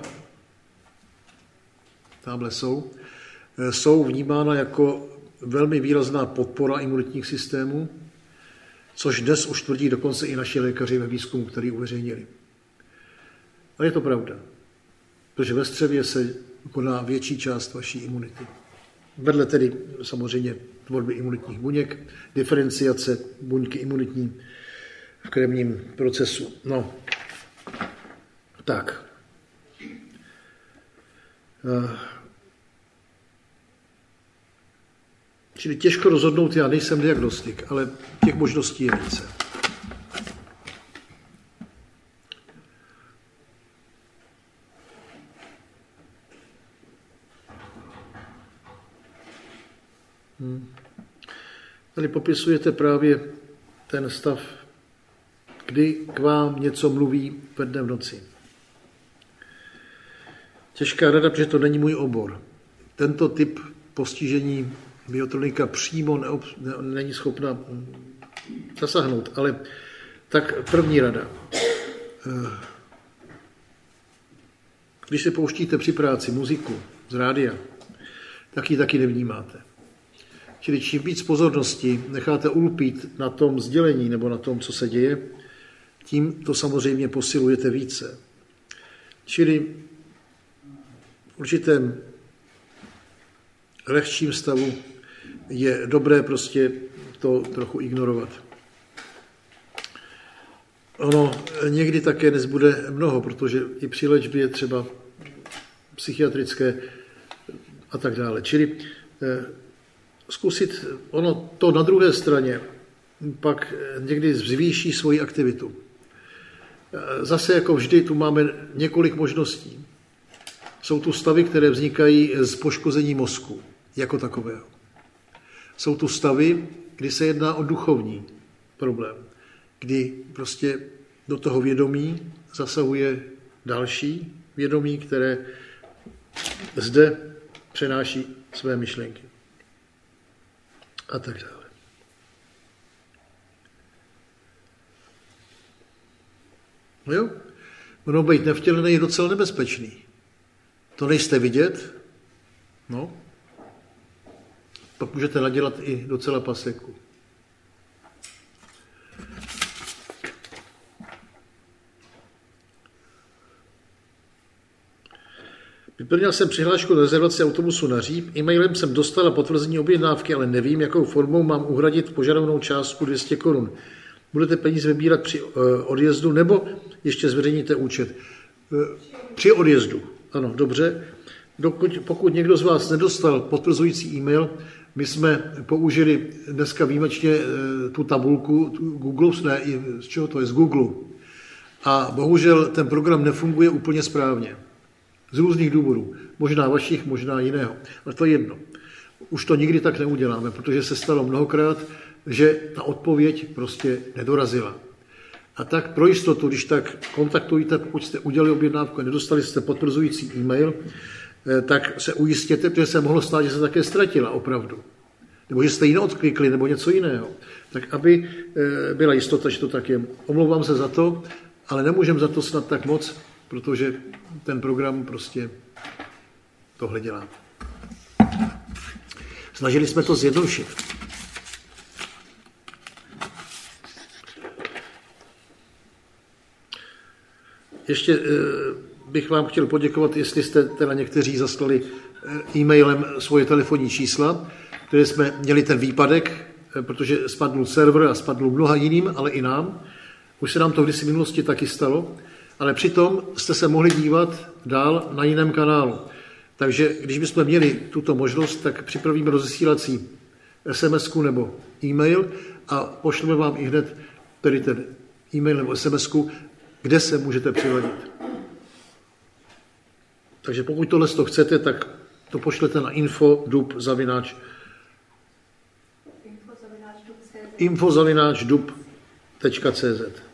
tamhle jsou, jsou vnímána jako velmi výrazná podpora imunitních systémů, což dnes už tvrdí dokonce i naši lékaři ve výzkumu, který uveřejnili. Ale je to pravda, protože ve střevě se koná větší část vaší imunity. Vedle tedy samozřejmě tvorby imunitních buněk, diferenciace buňky imunitní v krevním procesu. No, tak. Čili těžko rozhodnout, já nejsem diagnostik, ale těch možností je více. Hmm. Tady popisujete právě ten stav, kdy k vám něco mluví ve dne v noci. Těžká rada, protože to není můj obor. Tento typ postižení biotronika přímo neob, ne, není schopna zasáhnout, ale tak první rada. Když si pouštíte při práci muziku z rádia, tak ji taky nevnímáte. Čili čím víc pozornosti necháte ulpít na tom sdělení nebo na tom, co se děje, tím to samozřejmě posilujete více. Čili v určitém lehčím stavu je dobré prostě to trochu ignorovat. Ono někdy také nezbude mnoho, protože i při léčbě třeba psychiatrické a tak dále. Čili eh, zkusit, ono to na druhé straně pak někdy zvýší svoji aktivitu. Zase jako vždy tu máme několik možností. Jsou tu stavy, které vznikají z poškození mozku jako takového. Jsou tu stavy, kdy se jedná o duchovní problém, kdy prostě do toho vědomí zasahuje další vědomí, které zde přenáší své myšlenky. A tak dále. No jo, ono být nevtělený je docela nebezpečný. To nejste vidět, no, pak můžete nadělat i docela paseku. Vyplnil jsem přihlášku do rezervace autobusu na Říp, e-mailem jsem dostala potvrzení objednávky, ale nevím, jakou formou mám uhradit požadovanou částku dvě stě korun. Budete peníze vybírat při odjezdu, nebo ještě zveřejníte účet? Při odjezdu, ano, dobře. Dokud, pokud někdo z vás nedostal potvrzující e-mail, my jsme použili dneska výjimečně tu tabulku tu Google, ne, z čeho to je, z Google. A bohužel ten program nefunguje úplně správně. Z různých důvodů. Možná vašich, možná jiného. Ale to je jedno. Už to nikdy tak neuděláme, protože se stalo mnohokrát, že ta odpověď prostě nedorazila. A tak pro jistotu, když tak kontaktujte, pokud jste udělali objednávku a nedostali jste potvrzující e-mail, tak se ujistěte, protože se mohlo stát, že se také ztratila opravdu. Nebo že jste ji neodklikli, nebo něco jiného. Tak aby byla jistota, že to tak je. Omlouvám se za to, ale nemůžem za to snad tak moc, protože ten program prostě tohle dělá. Snažili jsme to zjednodušit. Ještě bych vám chtěl poděkovat, jestli jste teda někteří zaslali e-mailem svoje telefonní čísla, které jsme měli ten výpadek, protože spadnul server a spadnul mnoha jiným, ale i nám. Už se nám to kdysi v minulosti taky stalo, ale přitom jste se mohli dívat dál na jiném kanálu. Takže když bychom měli tuto možnost, tak připravíme rozesílací es em esku nebo e-mail a pošleme vám i hned tedy ten e-mail nebo es em esku, kde se můžete přihodit. Takže pokud tohle to chcete, tak to pošlete na info dub zavináč info zavináč dub tečka cé zet.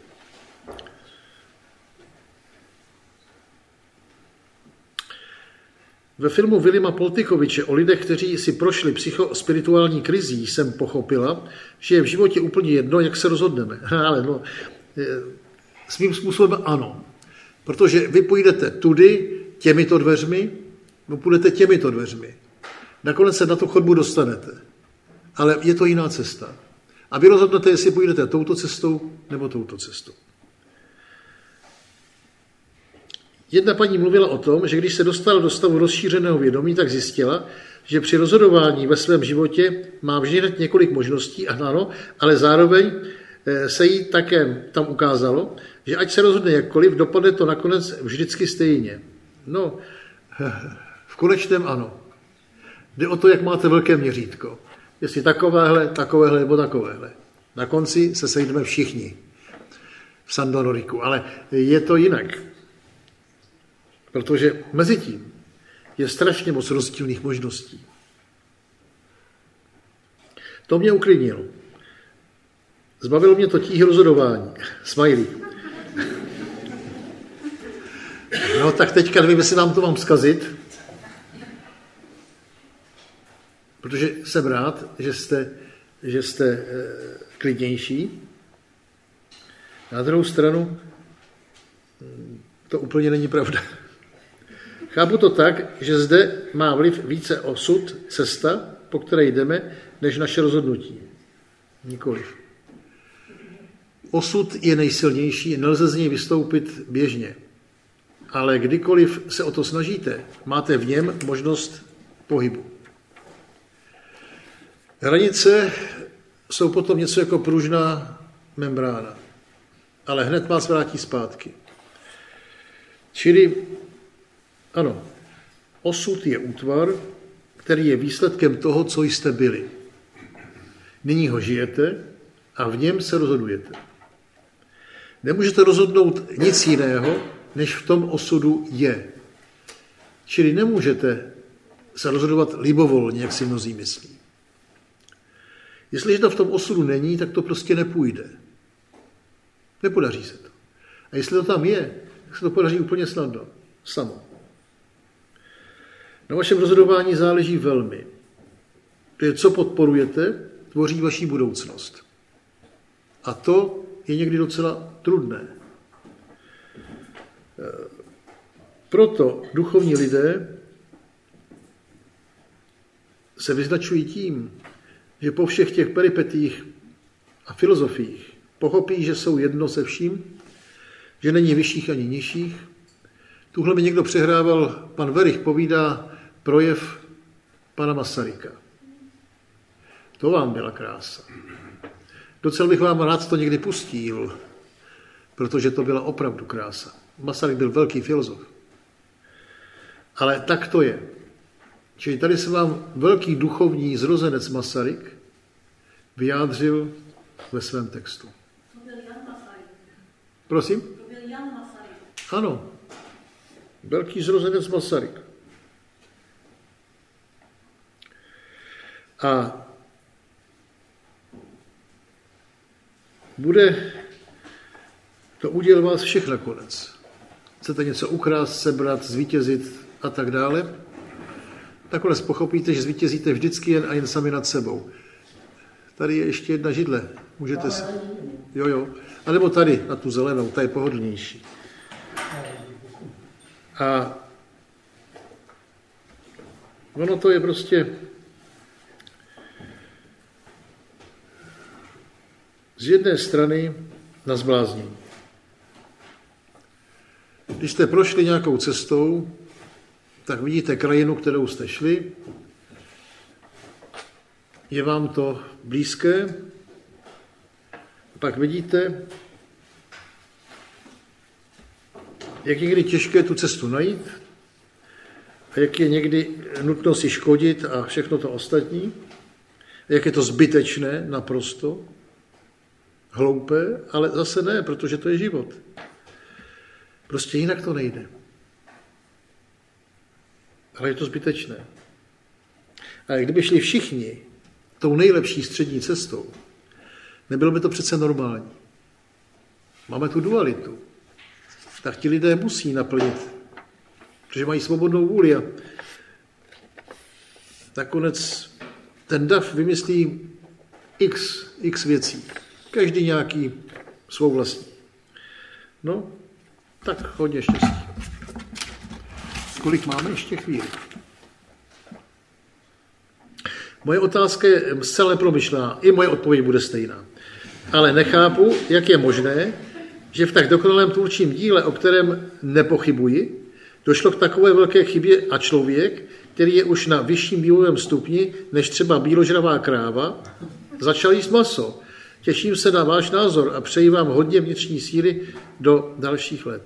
Ve filmu Vilima Poltikoviče o lidech, kteří si prošli psychospirituální krizí, jsem pochopila, že je v životě úplně jedno, jak se rozhodneme. Ale no, svým způsobem ano. Protože vy půjdete tudy, těmito dveřmi, no půjdete těmito dveřmi. Nakonec se na tu chodbu dostanete. Ale je to jiná cesta. A vy rozhodnete, jestli půjdete touto cestou nebo touto cestou. Jedna paní mluvila o tom, že když se dostala do stavu rozšířeného vědomí, tak zjistila, že při rozhodování ve svém životě má vždy hned několik možností, ano, ale zároveň se jí také tam ukázalo, že ať se rozhodne jakkoliv, dopadne to nakonec vždycky stejně. No, v konečném ano. Jde o to, jak máte velké měřítko. Jestli takovéhle, takovéhle nebo takovéhle. Na konci se sejdeme všichni v Sandonoriku, ale je to jinak. Protože mezi tím je strašně moc rozdílných možností. To mě uklidnilo. Zbavilo mě to tíhy rozhodování. Smiley. No tak teďka nevím, jestli vám to mám zkazit, protože jsem rád, že jste, že jste e, klidnější. Na druhou stranu to úplně není pravda. Chápu to tak, že zde má vliv více osud, cesta, po které jdeme, než naše rozhodnutí. Nikoliv. Osud je nejsilnější, nelze z něj vystoupit běžně. Ale kdykoliv se o to snažíte, máte v něm možnost pohybu. Hranice jsou potom něco jako pružná membrána, ale hned vás vrátí zpátky. Čili ano, osud je útvar, který je výsledkem toho, co jste byli. Nyní ho žijete a v něm se rozhodujete. Nemůžete rozhodnout nic jiného, než v tom osudu je. Čili nemůžete se rozhodovat libovolně, jak si mnozí myslí. Jestliže to v tom osudu není, tak to prostě nepůjde. Nepodaří se to. A jestli to tam je, tak se to podaří úplně snadno. Samo. Na vašem rozhodování záleží velmi. Co podporujete, tvoří vaši budoucnost. A to je někdy docela trudné. Proto duchovní lidé se vyznačují tím, že po všech těch peripetích a filozofiích pochopí, že jsou jedno se vším, že není vyšších ani nižších. Tuhle mi někdo přehrával, pan Verich povídá projev pana Masaryka. To vám byla krása. Docela bych vám rád to někdy pustil, protože to byla opravdu krása. Masaryk byl velký filozof. Ale tak to je. Čili tady se vám velký duchovní zrozenec Masaryk vyjádřil ve svém textu. To byl Jan Masaryk. Prosím? To byl Jan Masaryk. Ano. Velký zrozenec Masaryk. A bude to úděl vás všech nakonec. Chcete něco ukrást, sebrat, zvítězit a tak dále. Nakonec pochopíte, že zvítězíte vždycky jen a jen sami nad sebou. Tady je ještě jedna židle. Můžete si... Jo, jo. A nebo tady, na tu zelenou, ta je pohodlnější. A ono to je prostě z jedné strany na zbláznění. Když jste prošli nějakou cestou, tak vidíte krajinu, kterou jste šli, je vám to blízké, pak vidíte, jak je někdy těžké tu cestu najít a jak je někdy nutno si škodit a všechno to ostatní, a jak je to zbytečné naprosto, hloupé, ale zase ne, protože to je život. Prostě jinak to nejde. Ale je to zbytečné. A kdyby šli všichni tou nejlepší střední cestou, nebylo by to přece normální. Máme tu dualitu. Tak ti lidé musí naplnit, protože mají svobodnou vůli a nakonec ten dav vymyslí x, x věcí. Každý nějaký svou vlastní. No, tak hodně štěstí. Kolik máme ještě chvíli? Moje otázka je zcela promyšlená. I moje odpověď bude stejná. Ale nechápu, jak je možné, že v tak dokonalém tvůrčím díle, o kterém nepochybuji, došlo k takové velké chybě a člověk, který je už na vyšším vývojovém stupni, než třeba bíložravá kráva, začal jíst maso. Těším se na váš názor a přeji vám hodně vnitřní síly do dalších let.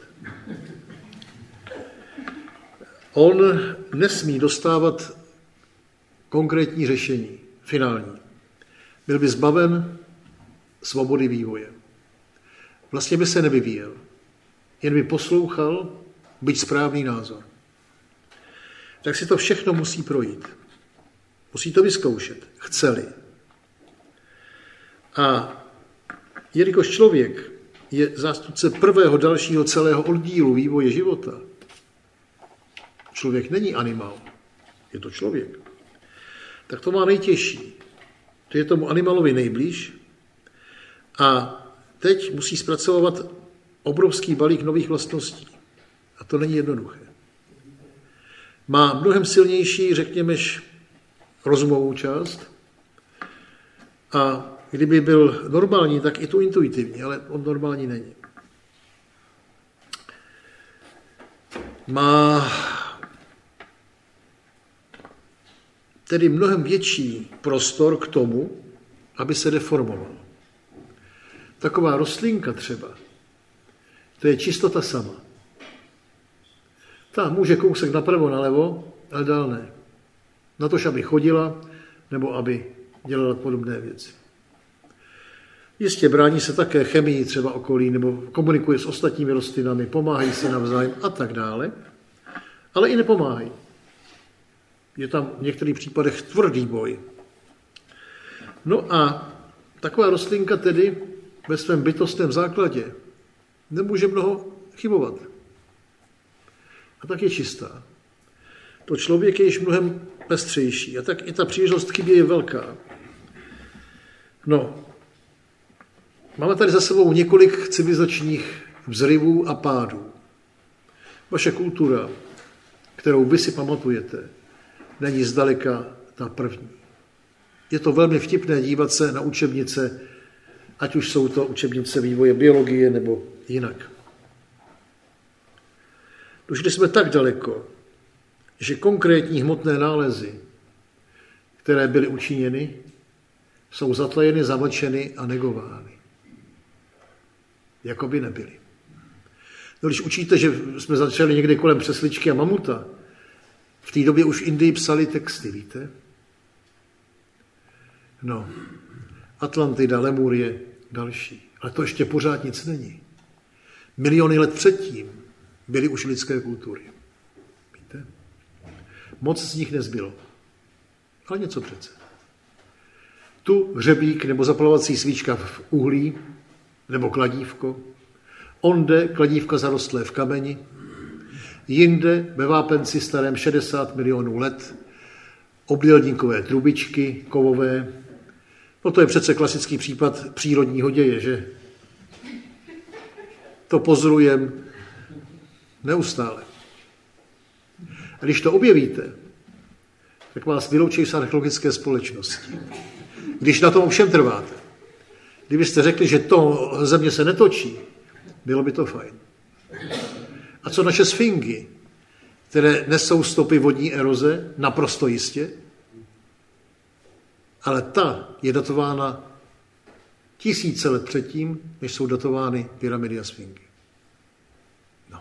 On nesmí dostávat konkrétní řešení, finální. Byl by zbaven svobody vývoje. Vlastně by se nevyvíjel. Jen by poslouchal, byť správný názor. Tak si to všechno musí projít. Musí to vyzkoušet. Chce-li. A jelikož člověk je zástupce prvého dalšího celého oddílu vývoje života, člověk není animál, je to člověk, tak to má nejtěžší. To je tomu animalovi nejblíž a teď musí zpracovat obrovský balík nových vlastností. A to není jednoduché. Má mnohem silnější, řekněme, rozumovou část a kdyby byl normální, tak i tu intuitivní, ale on normální není. Má tedy mnohem větší prostor k tomu, aby se deformoval. Taková rostlinka třeba, to je čistota sama. Ta může kousek napravo, nalevo, ale dál ne. Na tož, aby chodila, nebo aby dělala podobné věci. Jistě brání se také chemii třeba okolí, nebo komunikuje s ostatními rostlinami, pomáhají si navzájem a tak dále, ale i nepomáhají. Je tam v některých případech tvrdý boj. No a taková rostlinka tedy ve svém bytostném základě nemůže mnoho chybovat. A tak je čistá. To člověk je již mnohem pestřejší a tak i ta příležitost chybě je velká. No, máme tady za sebou několik civilizačních vzrivů a pádů. Vaše kultura, kterou vy si pamatujete, není zdaleka ta první. Je to velmi vtipné dívat se na učebnice, ať už jsou to učebnice vývoje biologie nebo jinak. Došli jsme tak daleko, že konkrétní hmotné nálezy, které byly učiněny, jsou zatlejeny, zamlčeny a negovány. Jako by nebyly. No, když učíte, že jsme začali někdy kolem přesličky a mamuta, v té době už v Indii psali texty, víte? No, Atlantida, Lemurie, další. Ale to ještě pořád nic není. Miliony let předtím byly už lidské kultury. Víte? Moc z nich nezbylo. Ale něco přece. Tu hřebík nebo zapalovací svíčka v uhlí, nebo kladívko, onde kladívka zarostlé v kameni, jinde ve vápenci starém šedesát milionů let obdélníkové trubičky kovové. No to je přece klasický případ přírodního děje, že? To pozorujeme neustále. A když to objevíte, tak vás vyloučí z archeologické společnosti. Když na tom všem trváte. Kdybyste řekli, že to země se netočí, bylo by to fajn. A co naše sfingy, které nesou stopy vodní eroze, naprosto jistě, ale ta je datována tisíce let předtím, než jsou datovány pyramidy a sfingy. No.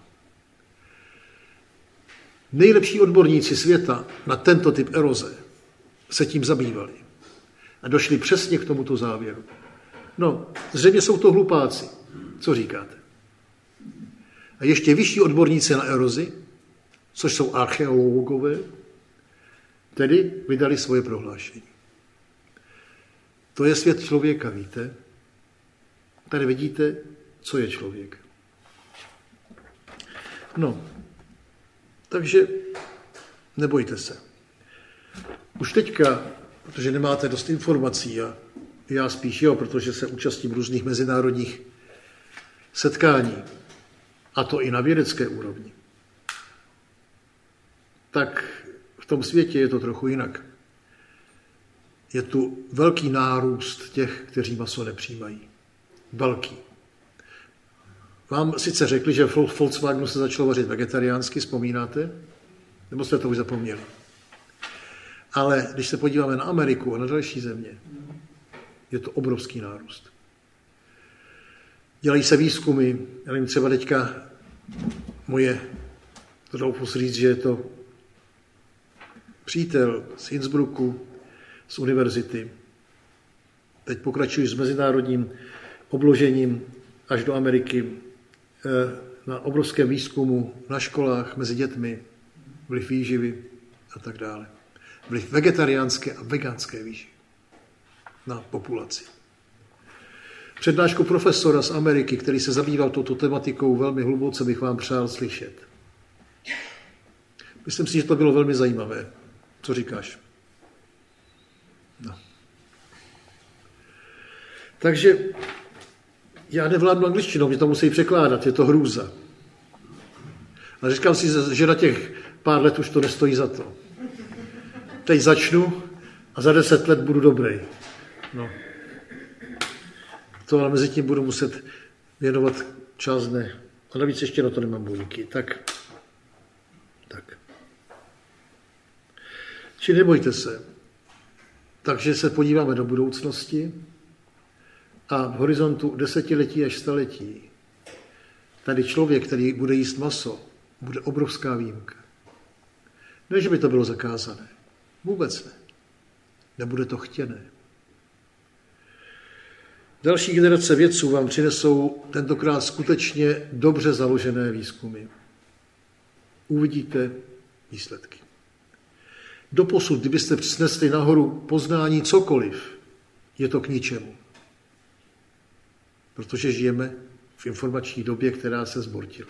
Nejlepší odborníci světa na tento typ eroze se tím zabývali a došli přesně k tomuto závěru. No, zřejmě jsou to hlupáci. Co říkáte? A ještě vyšší odborníci na erozi, což jsou archeologové, tedy vydali svoje prohlášení. To je svět člověka, víte? Tady vidíte, co je člověk. No, takže nebojte se. Už teďka, protože nemáte dost informací a já spíš jo, protože se účastním různých mezinárodních setkání, a to i na vědecké úrovni, tak v tom světě je to trochu jinak. Je tu velký nárůst těch, kteří maso nepřijímají. Velký. Vám sice řekli, že v Volkswagenu se začalo vařit vegetariánsky, vzpomínáte? Nebo jste to už zapomněli? Ale když se podíváme na Ameriku a na další země, je to obrovský nárůst. Dělají se výzkumy, já nevím, třeba teďka moje, to doufám si říct, že je to přítel z Innsbrucku, z univerzity. Teď pokračuji s mezinárodním obložením až do Ameriky na obrovském výzkumu na školách, mezi dětmi, vliv výživy a tak dále. Vliv vegetariánské a vegánské výživy na populaci. Přednášku profesora z Ameriky, který se zabýval touto tematikou velmi hluboce, bych vám přál slyšet. Myslím si, že to bylo velmi zajímavé. Co říkáš? No. Takže já nevládnu angličtinou, mě to musí překládat, je to hrůza. Ale říkám si, že na těch pár let už to nestojí za to. Teď začnu a za deset let budu dobrý. No. To ale mezi tím budu muset věnovat čas ne. A navíc ještě na to nemám buňky. Tak. Tak. Či nebojte se. Takže se podíváme do budoucnosti a v horizontu desetiletí až staletí tady člověk, který bude jíst maso, bude obrovská výjimka. Ne, že by to bylo zakázané. Vůbec ne. Nebude to chtěné. Další generace vědců vám přinesou tentokrát skutečně dobře založené výzkumy. Uvidíte výsledky. Doposud, kdybyste přinesli nahoru poznání cokoliv, je to k ničemu. Protože žijeme v informační době, která se zbortila.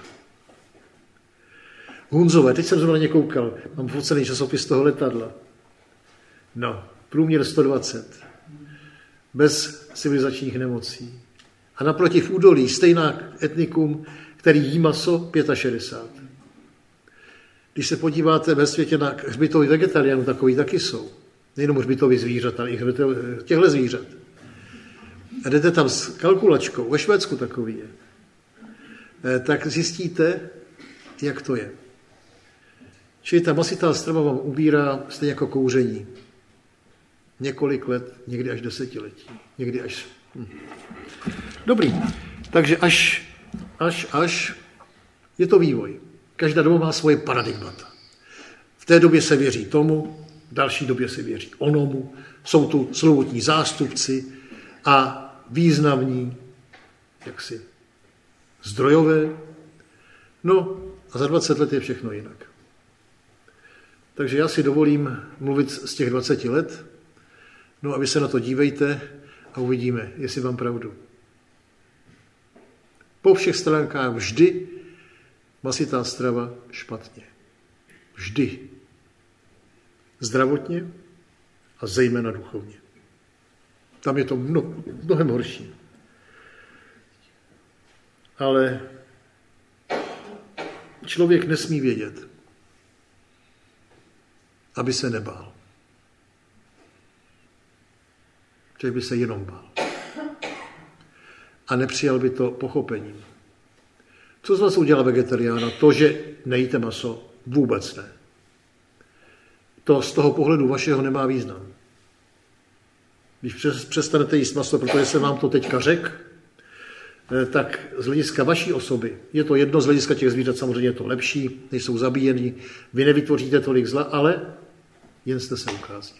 Hunzové, teď jsem zrovna na ně koukal, mám focený časopis toho letadla. No, průměr sto dvacet. Bez civilizačních nemocí. A naproti v údolí stejná etnikum, který jí maso, šedesát pět. Když se podíváte ve světě na hřbitový vegetariánů, takový taky jsou. Nejenom hřbitový zvířat, ale i těchto zvířat. A jdete tam s kalkulačkou, ve Švédsku takový je. Tak zjistíte, jak to je. Čili ta masitá strava vám ubírá stejně jako kouření. Několik let, někdy až desetiletí. Někdy až... Hm. Dobrý. Takže až, až, až je to vývoj. Každá doba má svoje paradigmata. V té době se věří tomu, v další době se věří onomu. Jsou tu slovutní zástupci a významní, jaksi, zdrojové. No a za dvacet let je všechno jinak. Takže já si dovolím mluvit z těch dvaceti let. No a vy se na to dívejte a uvidíme, jestli vám pravdu. Po všech stránkách vždy masitá strava špatně. Vždy. Zdravotně, A zejména duchovně. Tam je to mno, mnohem horší. Ale člověk nesmí vědět, aby se nebál. Člověk by se jenom bál. A nepřijal by to pochopením. Co z vás udělá vegetariána? To, že nejíte maso? Vůbec ne. To z toho pohledu vašeho nemá význam. Když přestanete jíst maso, protože jsem vám to teďka řekl, tak z hlediska vaší osoby, je to jedno, z hlediska těch zvířat samozřejmě je to lepší, nejsou zabíjeni, vy nevytvoříte tolik zla, ale jen jste se ukázali.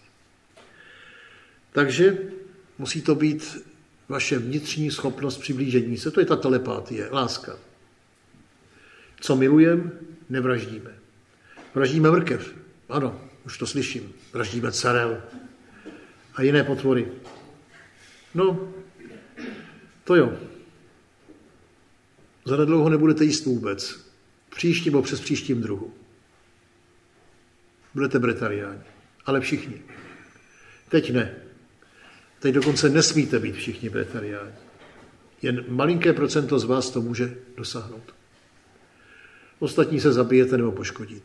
Takže musí to být vaše vnitřní schopnost přiblížení se, to je ta telepatie, láska. Co milujeme, nevraždíme. Vraždíme mrkev, ano, už to slyším, vraždíme carel a jiné potvory. No, to jo. Zanedlouho nebudete jíst vůbec. V příštím nebo přes příštím druhu. Budete bretariáni. Ale všichni. Teď ne. Teď dokonce nesmíte být všichni bretariáni. Jen malinké procento z vás to může dosáhnout. Ostatní se zabijete nebo poškodíte.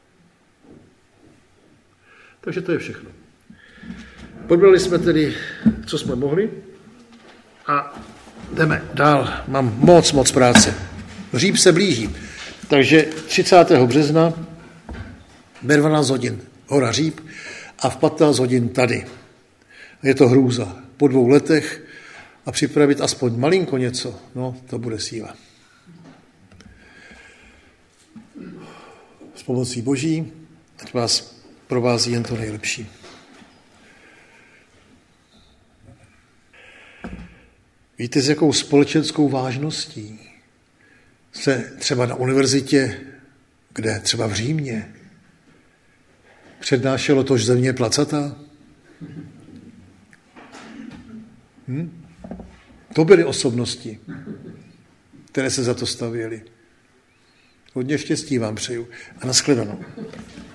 Takže to je všechno. Podbrali jsme tedy, co jsme mohli a jdeme dál. Mám moc, moc práce. Hříb se blíží. Takže třicátého března ve dvanáct hodin hora Hříb a v patnáct hodin tady. Je to hrůza. Po dvou letech a připravit aspoň malinko něco, no to bude síla. S pomocí Boží, ať vás provází jen to nejlepší. Víte, s jakou společenskou vážností se třeba na univerzitě, kde třeba v Římě, přednášelo to, že země je placatá? Hm? To byly osobnosti, které se za to stavěly. Hodně štěstí vám přeju a nashledanou.